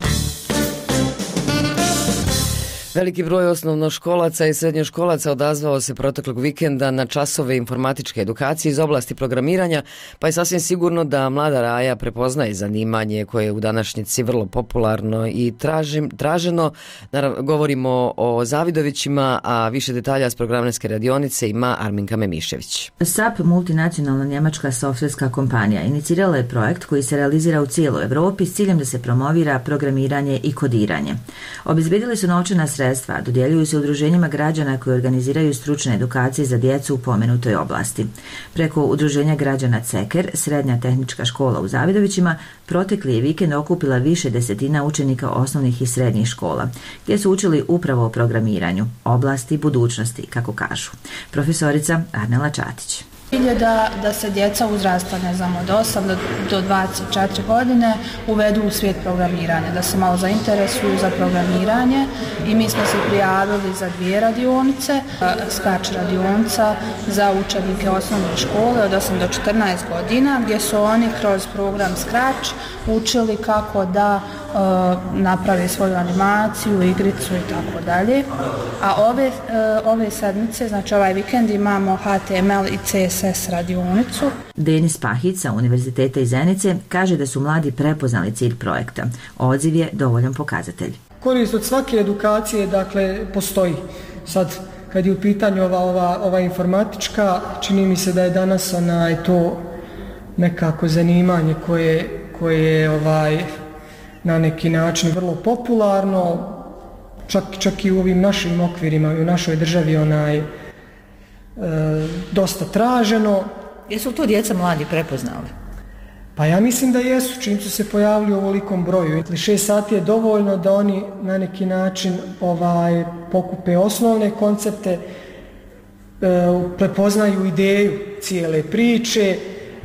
Veliki broj osnovnoškolaca i srednjoškolaca odazvao se proteklog vikenda na časove informatičke edukacije iz oblasti programiranja, pa je sasvim sigurno da mlada Raja prepoznaje zanimanje koje je u današnjici vrlo popularno i tražim, traženo. Naravno, govorimo o Zavidovićima, a više detalja s programerske radionice ima Arminka Memišević. S A P, multinacionalna njemačka softverska kompanija, inicirala je projekt koji se realizira u cijeloj Evropi s ciljem da se promovira programiranje i kodiranje. Obezbedili su novčana sredstva, dodjeljuju se udruženjima građana koji organiziraju stručne edukacije za djecu u pomenutoj oblasti. Preko udruženja građana Ceker, srednja tehnička škola u Zavidovićima, protekli je vikend okupila više desetina učenika osnovnih i srednjih škola, gdje su učili upravo o programiranju, oblasti budućnosti, kako kažu. Profesorica Arnela Čatić. Cilj je da, da se djeca uzrasta, ne znam, od osam do, do dvadeset četiri godine uvedu u svijet programiranja, da se malo zainteresuju za programiranje i mi smo se prijavili za dvije radionice, Scratch radionica za učenike osnovne škole od osam do četrnaest godina, gdje su oni kroz program Scratch učili kako da e, naprave svoju animaciju, igricu i tako dalje. A ove, e, ove sedmice, znači ovaj vikend imamo H T M L i C S S radionicu. Denis Pahić sa Univerziteta iz Zenice kaže da su mladi prepoznali cilj projekta. Odziv je dovoljan pokazatelj. Korist od svake edukacije, dakle, postoji. Sad, kad je u pitanju ova, ova, ova informatička, čini mi se da je danas onaj, to nekako zanimanje koje, koje je ovaj, na neki način vrlo popularno, čak, čak i u ovim našim okvirima i u našoj državi onaj, e, dosta traženo. Jesu to djeca mladi prepoznali? Pa ja mislim da jesu, čim su se pojavili u ovolikom broju. Šest sati je dovoljno da oni na neki način ovaj, pokupe osnovne koncepte, e, prepoznaju ideju cijele priče, e,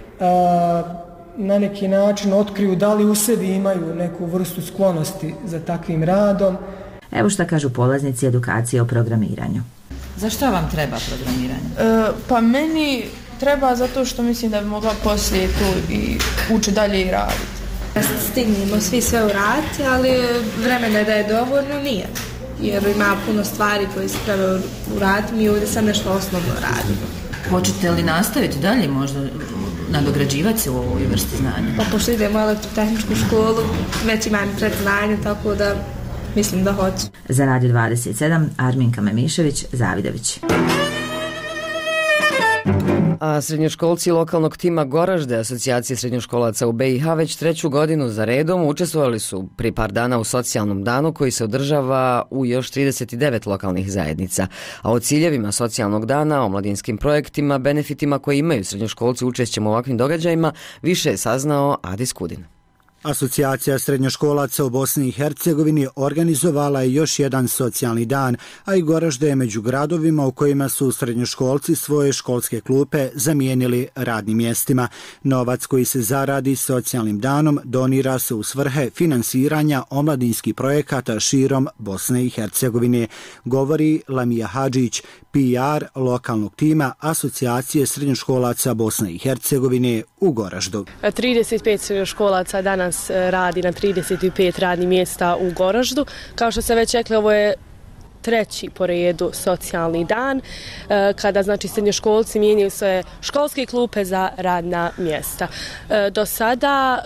na neki način otkriju da li u sebi imaju neku vrstu sklonosti za takvim radom. Evo šta kažu polaznici edukacije o programiranju. Zašto vam treba programiranje? E, pa meni treba zato što mislim da bi mogla poslije tu i ući dalje i raditi. Stignemo svi sve uraditi, ali vremena da je dovoljno nije. Jer ima puno stvari koje se treba uraditi, mi ovdje sad nešto osnovno radimo. Hoćete li nastaviti dalje možda nadograđivati se u ovoj vrsti znanja? Pa pošto idemo u elektrotehničku školu, već imam predznanje, tako da mislim da hoću. Za Radio dvadeset sedam, Arminka Memišević, Zavidović. A srednjoškolci lokalnog tima Goražde, asocijacije srednjoškolaca u B i H, već treću godinu za redom učestvovali su pri par dana u socijalnom danu koji se održava u još trideset devet lokalnih zajednica. A o ciljevima socijalnog dana, o mladinskim projektima, benefitima koje imaju srednjoškolci učešćem u ovakvim događajima, više je saznao Adis Kudin. Asocijacija srednjoškolaca u Bosni i Hercegovini organizovala je još jedan socijalni dan, a i Goražde je među gradovima u kojima su srednjoškolci svoje školske klupe zamijenili radnim mjestima. Novac koji se zaradi socijalnim danom donira se u svrhe finansiranja omladinskih projekata širom Bosne i Hercegovine, govori Lamija Hadžić, P R lokalnog tima Asocijacije srednjoškolaca Bosne i Hercegovine u Goraždu. trideset pet srednjoškolaca danas radi na trideset pet radnih mjesta u Goraždu. Kao što se već rekli, ovo je treći po redu socijalni dan, kada znači srednjoškolci mijenjaju svoje školske klupe za radna mjesta. Do sada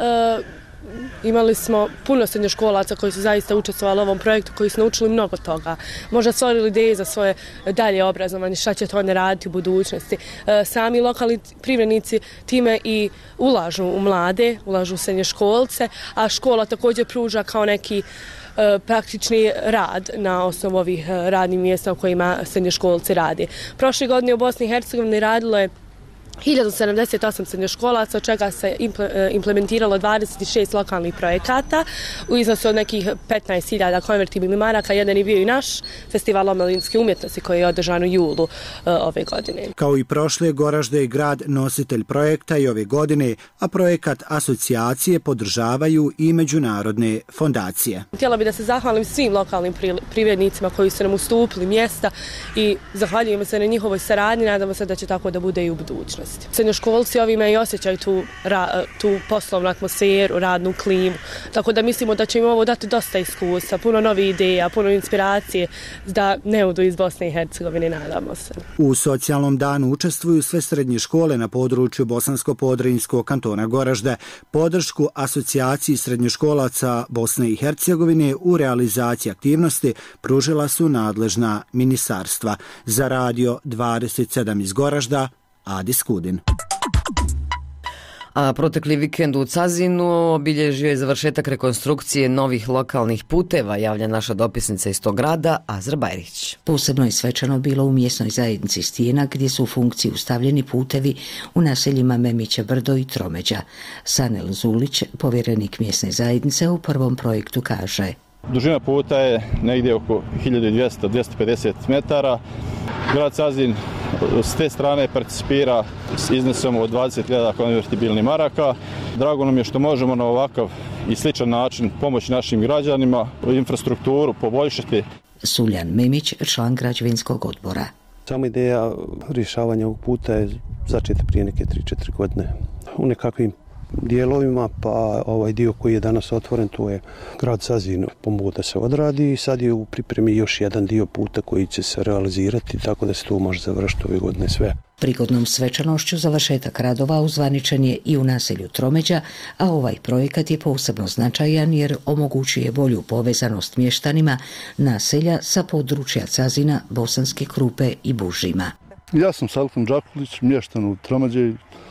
imali smo puno srednjoškolaca koji su zaista učestvovali u ovom projektu, koji su naučili mnogo toga. Možda stvorili ideje za svoje dalje obrazovanje, šta će to ne raditi u budućnosti. Sami lokalni privrednici time i ulažu u mlade, ulažu u srednjoškolce, a škola također pruža kao neki praktični rad na osnovu ovih radnih mjesta u kojima srednjoškolci rade. Prošle godine u Bosni i Hercegovini radilo je hiljadu sedamdeset osam srednjoškolaca, od čega se implementiralo dvadeset šest lokalnih projekata u iznosu od nekih petnaest hiljada konvertibilnih maraka. Jedan je bio i naš festival omladinske umjetnosti koji je održan u julu ove godine. Kao i prošle, Goražde je grad nositelj projekta i ove godine, a projekat asocijacije podržavaju i međunarodne fondacije. Htjela bih da se zahvalim svim lokalnim privrednicima koji su nam ustupili mjesta i zahvaljujemo se na njihovoj saradnji, nadamo se da će tako da bude i u budućnosti. Srednjoškolci ovime i osjećaju tu, ra, tu poslovnu atmosferu, radnu klimu, tako da mislimo da će im ovo dati dosta iskustva, puno novih ideja, puno inspiracije da ne odu iz Bosne i Hercegovine, nadamo se. U socijalnom danu učestvuju sve srednje škole na području Bosansko-Podrinjskog kantona Goražde. Podršku asocijaciji srednjoškolaca Bosne i Hercegovine u realizaciji aktivnosti pružila su nadležna ministarstva. Za Radio dvadeset sedam iz Goražda, Adis Kudin. A protekli vikend u Cazinu obilježio je završetak rekonstrukcije novih lokalnih puteva, javlja naša dopisnica iz tog grada, Azra Bajrić. Posebno je svečano bilo u mjesnoj zajednici Stijena, gdje su u funkciju stavljeni putevi u naseljima Memića Brdo i Tromeđa. Sanel Zulić, povjerenik mjesne zajednice, u prvom projektu kaže: dužina puta je negdje oko hiljadu dvjesto do dvjesto pedeset metara. Grad Cazin s te strane participira s iznosom od dvadeset hiljada konvertibilnih maraka. Drago nam je što možemo na ovakav i sličan način pomoći našim građanima, infrastrukturu poboljšati. Suljan Memić, član građevinskog odbora. Sama ideja rješavanja ovog puta je začeta prije neke tri četiri godine. U nekakvim dijelovima, pa ovaj dio koji je danas otvoren, tu je grad Cazin pomogao da se odradi i sad je u pripremi još jedan dio puta koji će se realizirati, tako da se tu može završiti ove godine sve. Prigodnom svečanošću završetak radova uzvaničen je i u naselju Tromeđa, a ovaj projekat je posebno značajan jer omogućuje bolju povezanost mještanima naselja sa područja Cazina, Bosanske Krupe i Bužima. Ja sam Salkom Đakulić, mještan u Tromeđi.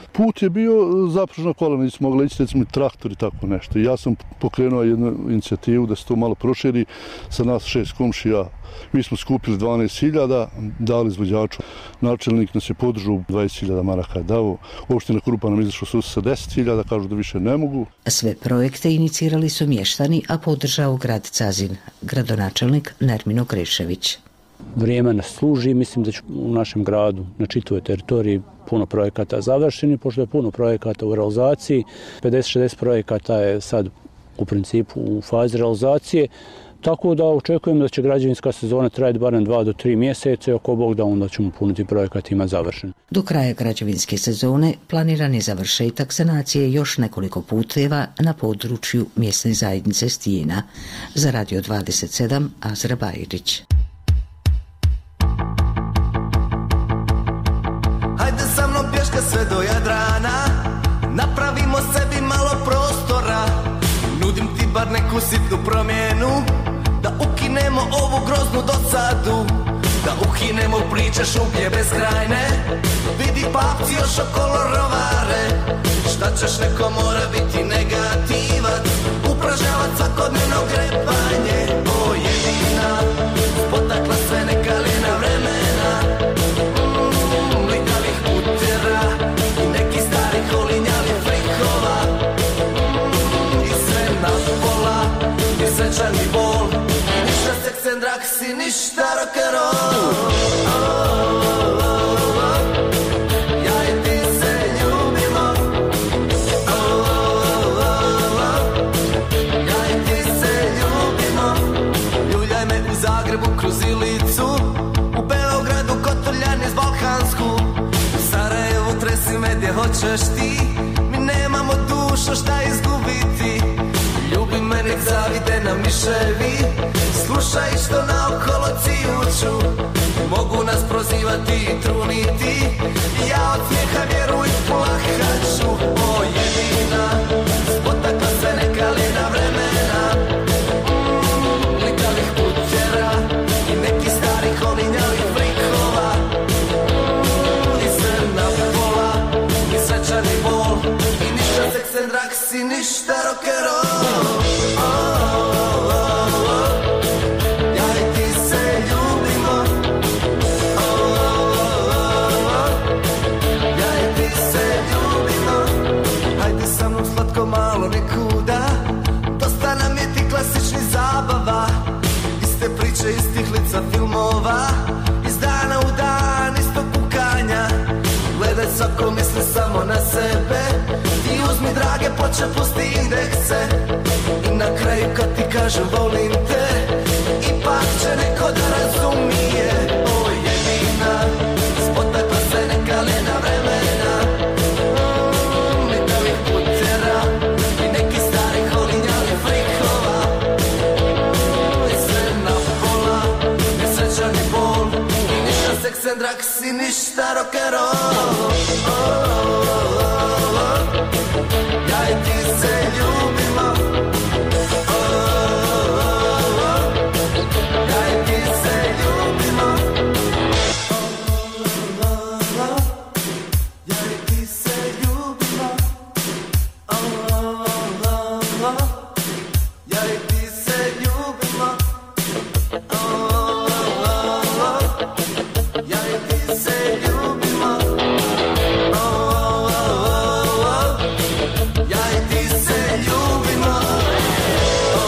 Put je bio zapražna kola, nismo mogli ići recimo traktor i tako nešto. Ja sam pokrenuo jednu inicijativu da se to malo proširi sa nas šest komšija. Mi smo skupili dvanaest hiljada, dali izvođaču. Načelnik nas je podržao, dvadeset hiljada maraka dao. Opština Krupa nam izašla su sa deset hiljada, kažu da više ne mogu. Sve projekte inicirali su mještani, a podržao grad Cazin, gradonačelnik Nermino Krešević. Vrijeme nas služi, mislim da će u našem gradu na čitavoj teritoriji puno projekata završeni, pošto je puno projekata u realizaciji. pedeset šezdeset projekata je sad u principu u fazi realizacije, tako da očekujem da će građevinska sezona trajati barem dva do tri mjeseca i ako Bog da onda ćemo puniti projekat ima završen. Do kraja građevinske sezone planiran je završetak sanacije još nekoliko puteva na području mjesne zajednice Stijina. Za Radio dvadeset sedam, Azra Bajrić. Hajde sa mnom pješka sve do Jadrana, napravimo sebi malo prostora. Nudim ti bar neku sitnu promjenu, da ukinemo ovu groznu dosadu, da ukinemo priče šuplje bezkrajne. Vidi papci još okolo rovare, šta ćeš, neko mora biti negativac, upražnjavat svakodnevno grepanje. O jedina, potakla sve nekalina vremena, mm, likavih putera i neki stari kolinjali frikova, mm, i sve na pola, i srećan i bol, ništa seks and drugs i ništa rock'n'roll. Oh, oh, oh, oh. Ja i ti se ljubimo, oh, oh, oh, oh. Ja i ti se ljubimo, ljuljaj me u Zagrebu kroz Ilicu, u Beogradu Kotorljani s Balkansku, u Sarajevu tresi me gdje hoćeš ti, mi nemamo dušu šta izgubiti. Ljubi me, nek zavide nam miševi, slušaj što naokolo cijuću, mogu nas prozivati i truniti, ja od smijeha vjeru isplahaću. O jedina, spotakla sve nekalina vremena, mm, likavih putjera i neki stari kolinjali frikova, mm, i sve na pola, i srećan i bol, i ništa seks and drugs i ništa rock'n'roll. Oh, oh, oh, oh. Ja i ti se ljubimo, oh, oh, oh, oh. Ja i ti se ljubimo, hajde sa mnom slatko malo nekuda, dosta nam je ti klasični zabava, iste priče istih lica filmova, iz dana u dan isto kukanja, gledaj svako misli samo na sebe, ti uzmi drage ploče, pusti indekse, i na kraju kad ti kažem volim te, ipak će neko da razumije. O jedina, spotakla se nekalina vremena, mm, likavih putera i neki stari kolinjali frikova, mm, i sve na pola, nesrećan i bol, i ništa seks and drugs i ništa rock'n'roll. Oh, oh, oh, oh. Ja i ti se ljubimo, oh, oh, oh. Ja i ti se ljubimo, oh, oh, oh. Ja i ti se ljubimo, oh, oh, oh. Ja i ti se ljubimo, oh, oh, oh. Ja i ti se ljubimo, oh, oh, oh. Ja i ti se ljubimo, oh,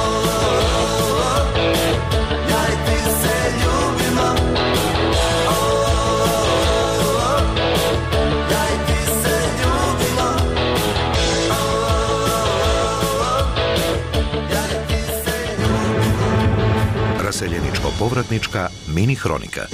oh, oh. Ja i ti se ljubimo, oh, oh, oh. Ja i ti se ljubimo, oh, oh, oh. Ja i ti se ljubimo. Raseljeničko-povratnička mini hronika.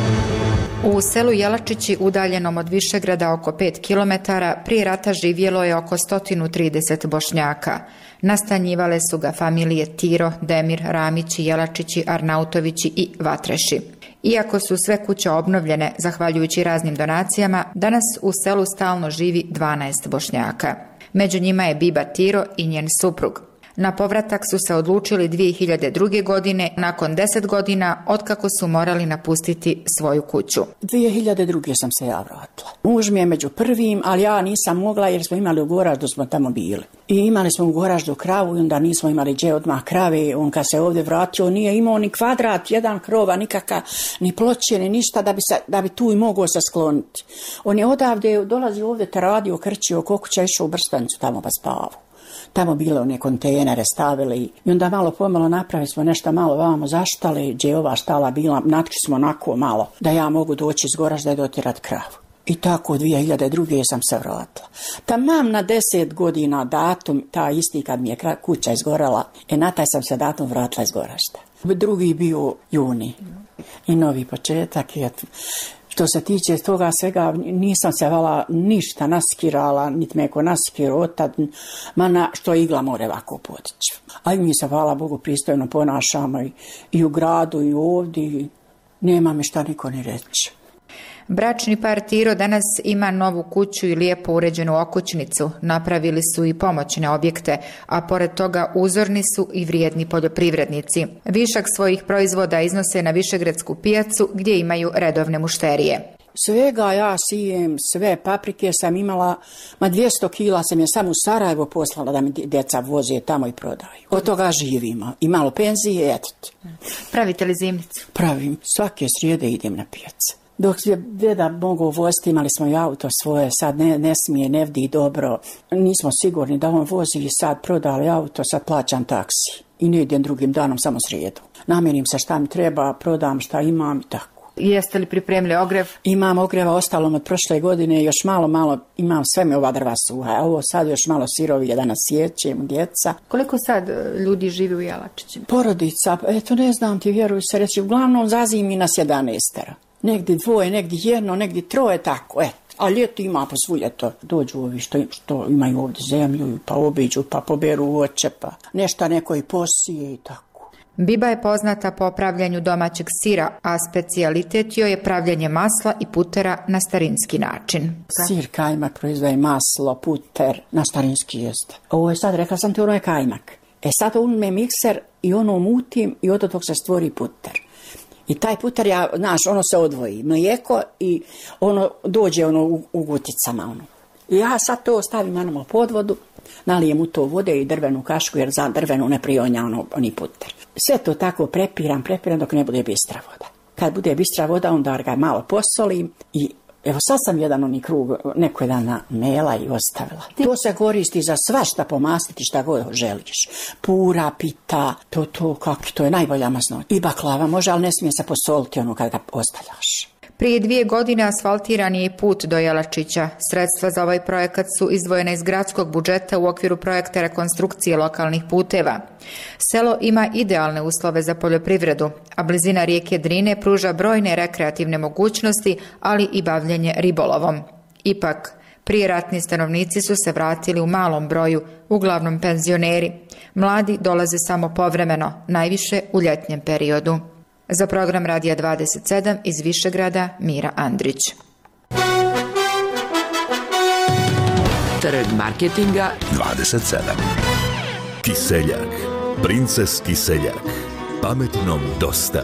U selu Jelačići, udaljenom od Višegrada oko pet kilometara, prije rata živjelo je oko sto trideset Bošnjaka. Nastanjivale su ga familije Tiro, Demir, Ramići, Jelačići, Arnautovići i Vatreši. Iako su sve kuće obnovljene, zahvaljujući raznim donacijama, danas u selu stalno živi dvanaest Bošnjaka. Među njima je Biba Tiro i njen suprug. Na povratak su se odlučili dvije hiljade druge. godine, nakon deset godina otkako su morali napustiti svoju kuću. dvije hiljade druge. sam se ja vratila. Muž mi je među prvim, ali ja nisam mogla jer smo imali u Goraždu, smo tamo bili. I imali smo u Goraždu kravu i onda nismo imali gdje odmah krave. On kad se ovdje vratio nije imao ni kvadrat, jedan krova, nikakav, ni ploče, ni ništa da bi, se, da bi tu i mogao se skloniti. On je odavde dolazio ovdje, te radio, krčio, kokuća, išao u Brstanicu tamo pa spavao. Tamo bilo one kontejnere stavili i onda malo pomalo napravili smo nešto malo vamo zaštali, gdje je ova štala bila, natkli smo onako malo da ja mogu doći iz Goražda i dotirat kravu. I tako dvije hiljade druge. sam se vratila. Tamam na deset godina datum, ta isti kad mi je kuća izgorela, e na taj sam se datum vratila iz Goražda. Drugi bio juni i novi početak. Je, što se tiče toga svega, nisam se vala ništa naskirala, niti me ko naskirao otad, mana što igla more ovako podići. A i mi se, hvala Bogu, pristojno ponašamo i, i u gradu i ovdje, nema mi šta niko ni reći. Bračni par Tiro danas ima novu kuću i lijepo uređenu okućnicu. Napravili su i pomoćne objekte, a pored toga uzorni su i vrijedni poljoprivrednici. Višak svojih proizvoda iznose na Višegradsku pijacu gdje imaju redovne mušterije. Svega ja sijem, sve paprike sam imala, ma dvjesto kila sam je samo u Sarajevo poslala da mi djeca voze tamo i prodaju. Od toga živimo. I malo penzije, eto. Pravite li zimnicu? Pravim. Svake srijede idem na pijac. Dok je deda mogao voziti, imali smo i auto svoje, sad ne, ne smije, ne vdi dobro. Nismo sigurni da on vozi i sad prodali auto, sad plaćam taksi. I ne idem drugim danom, samo srijedu. Namirim se šta mi treba, prodam šta imam i tako. Jeste li pripremili ogrev? Imam ogreva, ostalo od prošle godine, još malo, malo, imam sve mi ova drva suha. A ovo sad još malo sirovi da nasjećem, djeca. Koliko sad ljudi živi u Jelačićima? Porodica, eto ne znam ti, vjeruj se reći, uglavnom za zimi nas jedanaestero. Negdje dvoje, negdje jedno, negdje troje, tako, e. A ljeto ima po svu ljeto. Dođu ovi što, što imaju ovdje zemlju, pa obiđu, pa poberu voće, pa nešto neko i posije i tako. Biba je poznata po pravljanju domaćeg sira, a specijalitet joj je pravljanje masla i putera na starinski način. Sir, kajmak, proizvaje maslo, puter, na starinski jeste. Ovo je sad, rekla sam ti, ono je kajmak. E sad unme mikser i ono mutim i od tog se stvori puter. I taj puter, ja, znaš, ono se odvoji, mlijeko i ono dođe ono u, u guticama. Ono. I ja sad to stavim ono pod vodu, nalijem u to vode i drvenu kašku, jer za drvenu ne prionja ono, oni puter. Sve to tako prepiram, prepiram dok ne bude bistra voda. Kad bude bistra voda, onda ga malo posolim i evo sad sam jedan oni krug neko dana mela i ostavila. To se koristi za svašta pomastiti šta god želiš. Pura, pita, to, to, kako, to je najbolja masnoća. I baklava može, ali ne smije se posoliti ono kad ga ostavljaš. Prije dvije godine asfaltiran je i put do Jelačića. Sredstva za ovaj projekat su izdvojene iz gradskog budžeta u okviru projekta rekonstrukcije lokalnih puteva. Selo ima idealne uslove za poljoprivredu, a blizina rijeke Drine pruža brojne rekreativne mogućnosti, ali i bavljenje ribolovom. Ipak, prijeratni stanovnici su se vratili u malom broju, uglavnom penzioneri. Mladi dolaze samo povremeno, najviše u ljetnjem periodu. Za program Radija dvadeset sedam iz Višegrada, Mira Andrić. Trg marketinga dvadeset sedam. Kiseljak. Princes Kiseljak. Pametnom dosta.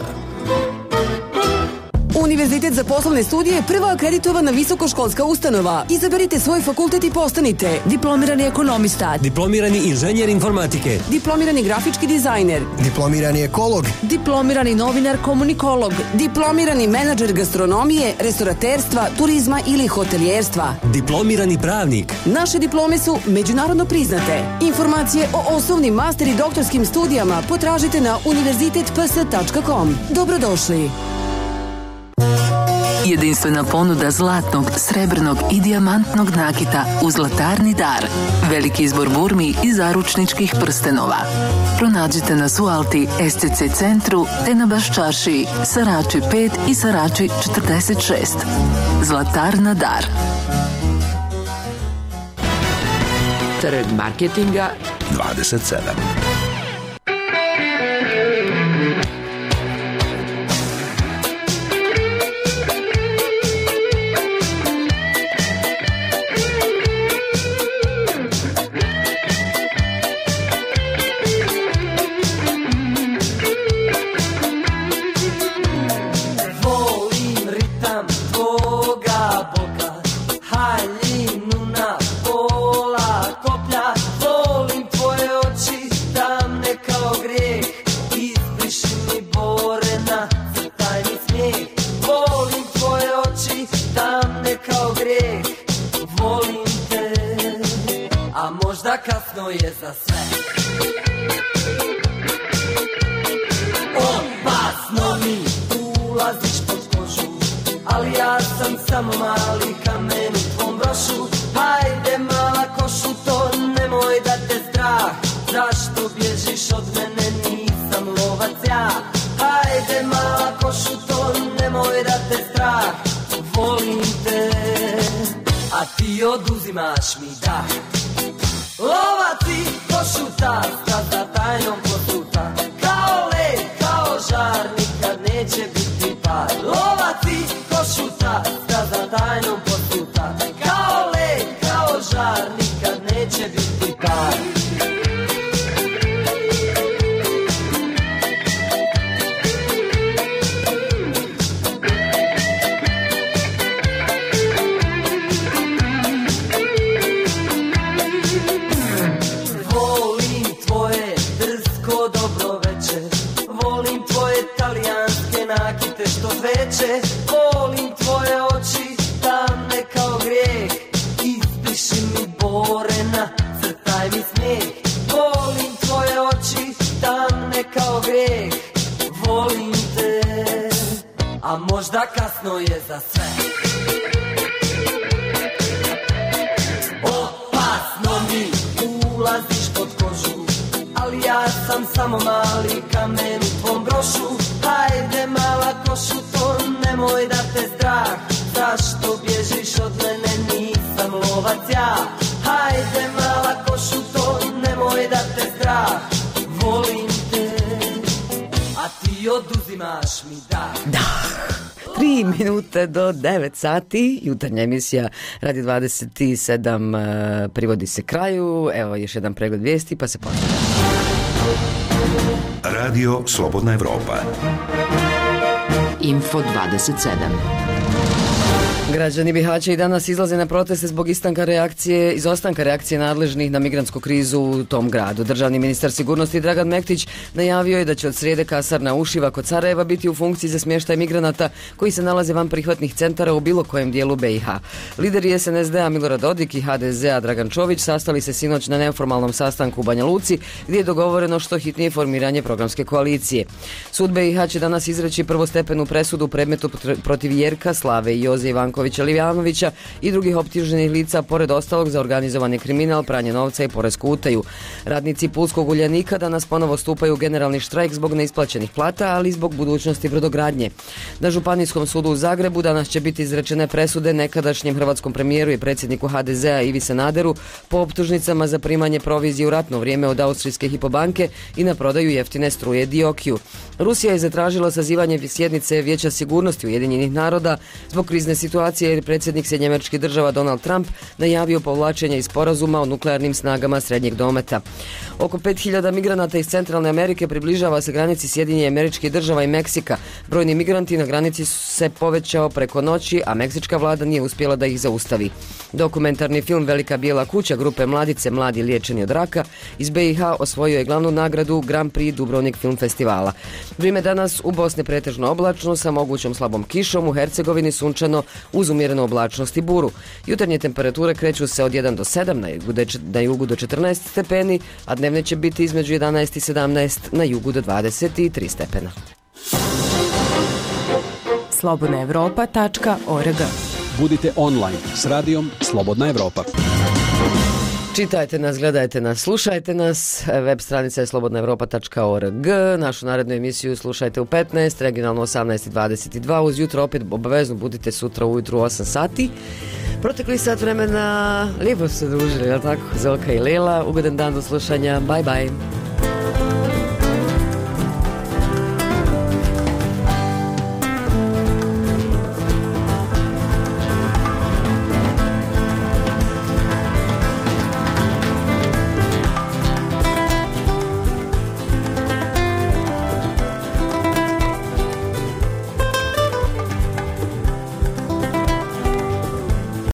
Univerzitet za poslovne studije je prva akreditovana visokoškolska ustanova. Izaberite svoj fakultet i postanite diplomirani ekonomista, diplomirani inženjer informatike, diplomirani grafički dizajner, diplomirani ekolog, diplomirani novinar komunikolog, diplomirani menadžer gastronomije, restoraterstva, turizma ili hotelijerstva, diplomirani pravnik. Naše diplome su međunarodno priznate. Informacije o osnovnim master i doktorskim studijama potražite na univerzitet p s tačka com. Dobrodošli. Jedinstvena ponuda zlatnog, srebrnog i dijamantnog nakita u Zlatarni dar. Veliki izbor burmi i zaručničkih prstenova. Pronađite nas u Alti, S C C centru, te na Baščaršiji, Sarači pet i Sarači četrdeset šest. Zlatarna dar. Trg marketinga dvadeset sedam. tamne kao grijeh, volim te, a možda kasno je za sve. Opasno mi ulaziš pod kožu, ali ja sam samo mali kamen u tvom brošu. Hajde mala košu, to nemoj da te strah, zašto bježiš od mene, nisam lovac ja. Hajde mala košu, to nemoj da te strah, volim te, a ti oduzimaš mi dah. Lovaci košuta, sada tajnom posuta, kao led, kao žar, nikad neće biti par. Lovaci košuta, sada tajnom posuta, kao led, kao žar, nikad neće biti par. Volim tvoje oči, tamne kao grijeh, ispiši mi borena, crtaj mi smijeh. Volim tvoje oči, tamne kao grijeh, volim te, a možda kasno je za sve. Opasno mi ulaziš pod kožu, ali ja sam samo mali kamen u tvom brošu. Hajde mala košu, to nemoj da te strah, zašto bježiš od mene, nisam lovac ja. Hajde mala košu, to nemoj da te strah, volim te, a ti oduzimaš mi dah. Da. Tri minute do devet sati, jutarnja emisija Radio dvadeset sedam uh, privodi se kraju. Evo još jedan pregled vijesti pa se počne. Radio Slobodna Evropa. Info dvadeset sedam. Građani Bihaća i danas izlaze na proteste zbog istanka reakcije, izostanka reakcije nadležnih na migrantsku krizu u tom gradu. Državni ministar sigurnosti Dragan Mektić najavio je da će od srijede kasarna Ušiva kod Sarajeva biti u funkciji za smještaj migranata koji se nalaze van prihvatnih centara u bilo kojem dijelu B i H. Lideri S N S D-a Milorad Dodik i H D Z-a Dragan Čović sastali se sinoć na neformalnom sastanku u Banja Luci gdje je dogovoreno što hitnije formiranje programske koalicije. Sud B i H će danas izreći prvostepenu presudu u predmetu protiv Jerka, Slave i Joze Ivankovića Livjanovića i drugih optuženih lica, pored ostalog za organizovani kriminal, pranje novca i poresku utaju. Radnici Pulskog Uljanika danas ponovo stupaju u generalni štrajk zbog neisplaćenih plata, ali i zbog budućnosti brodogradnje. Na Županijskom sudu u Zagrebu danas će biti izrečene presude nekadašnjem hrvatskom premijeru i predsjedniku H D Z-a Ivi Sanaderu po optužnicama za primanje provizije u ratno vrijeme od austrijske Hypo i na prodaju jeftine struje Diokiju. Rusija je zatražila sazivanje sjednice Vijeća sigurnosti Ujedinjenih naroda zbog krizne situacije jer predsjednik Sjedinjenih Američkih Država Donald Trump najavio povlačenje iz sporazuma o nuklearnim snagama srednjeg dometa. Oko pet hiljada migranata iz Centralne Amerike približava se granici Sjedinjenih Američkih Država i Meksika. Brojni migranti na granici su se povećao preko noći, a meksička vlada nije uspjela da ih zaustavi. Dokumentarni film Velika bijela kuća grupe Mladice, mladi liječeni od raka iz B i H osvojio je glavnu nagradu Grand Prix Dubrovnik film festivala. Vrijeme danas u Bosni pretežno oblačno sa mogućom slabom kišom, u Hercegovini sunčano uz umjerenu oblačnost i buru. Jutarnje temperature kreću se od jedan do sedam, na jugu do četrnaest stepeni, a dnevne će biti između jedanaest i sedamnaest, na jugu do dvadeset tri stepena. slobodna evropa tačka org. Budite online s radijom Slobodna Evropa. Čitajte nas, gledajte nas, slušajte nas, web stranica je slobodna evropa tačka org, našu narednu emisiju slušajte u petnaest, regionalno osamnaest i dvadeset dva, uz jutro opet obavezno budite sutra ujutru u osam sati. Protekli sat vremena, lijepo se družili, je li tako? Zolka i Lela, ugodan dan do slušanja, bye bye.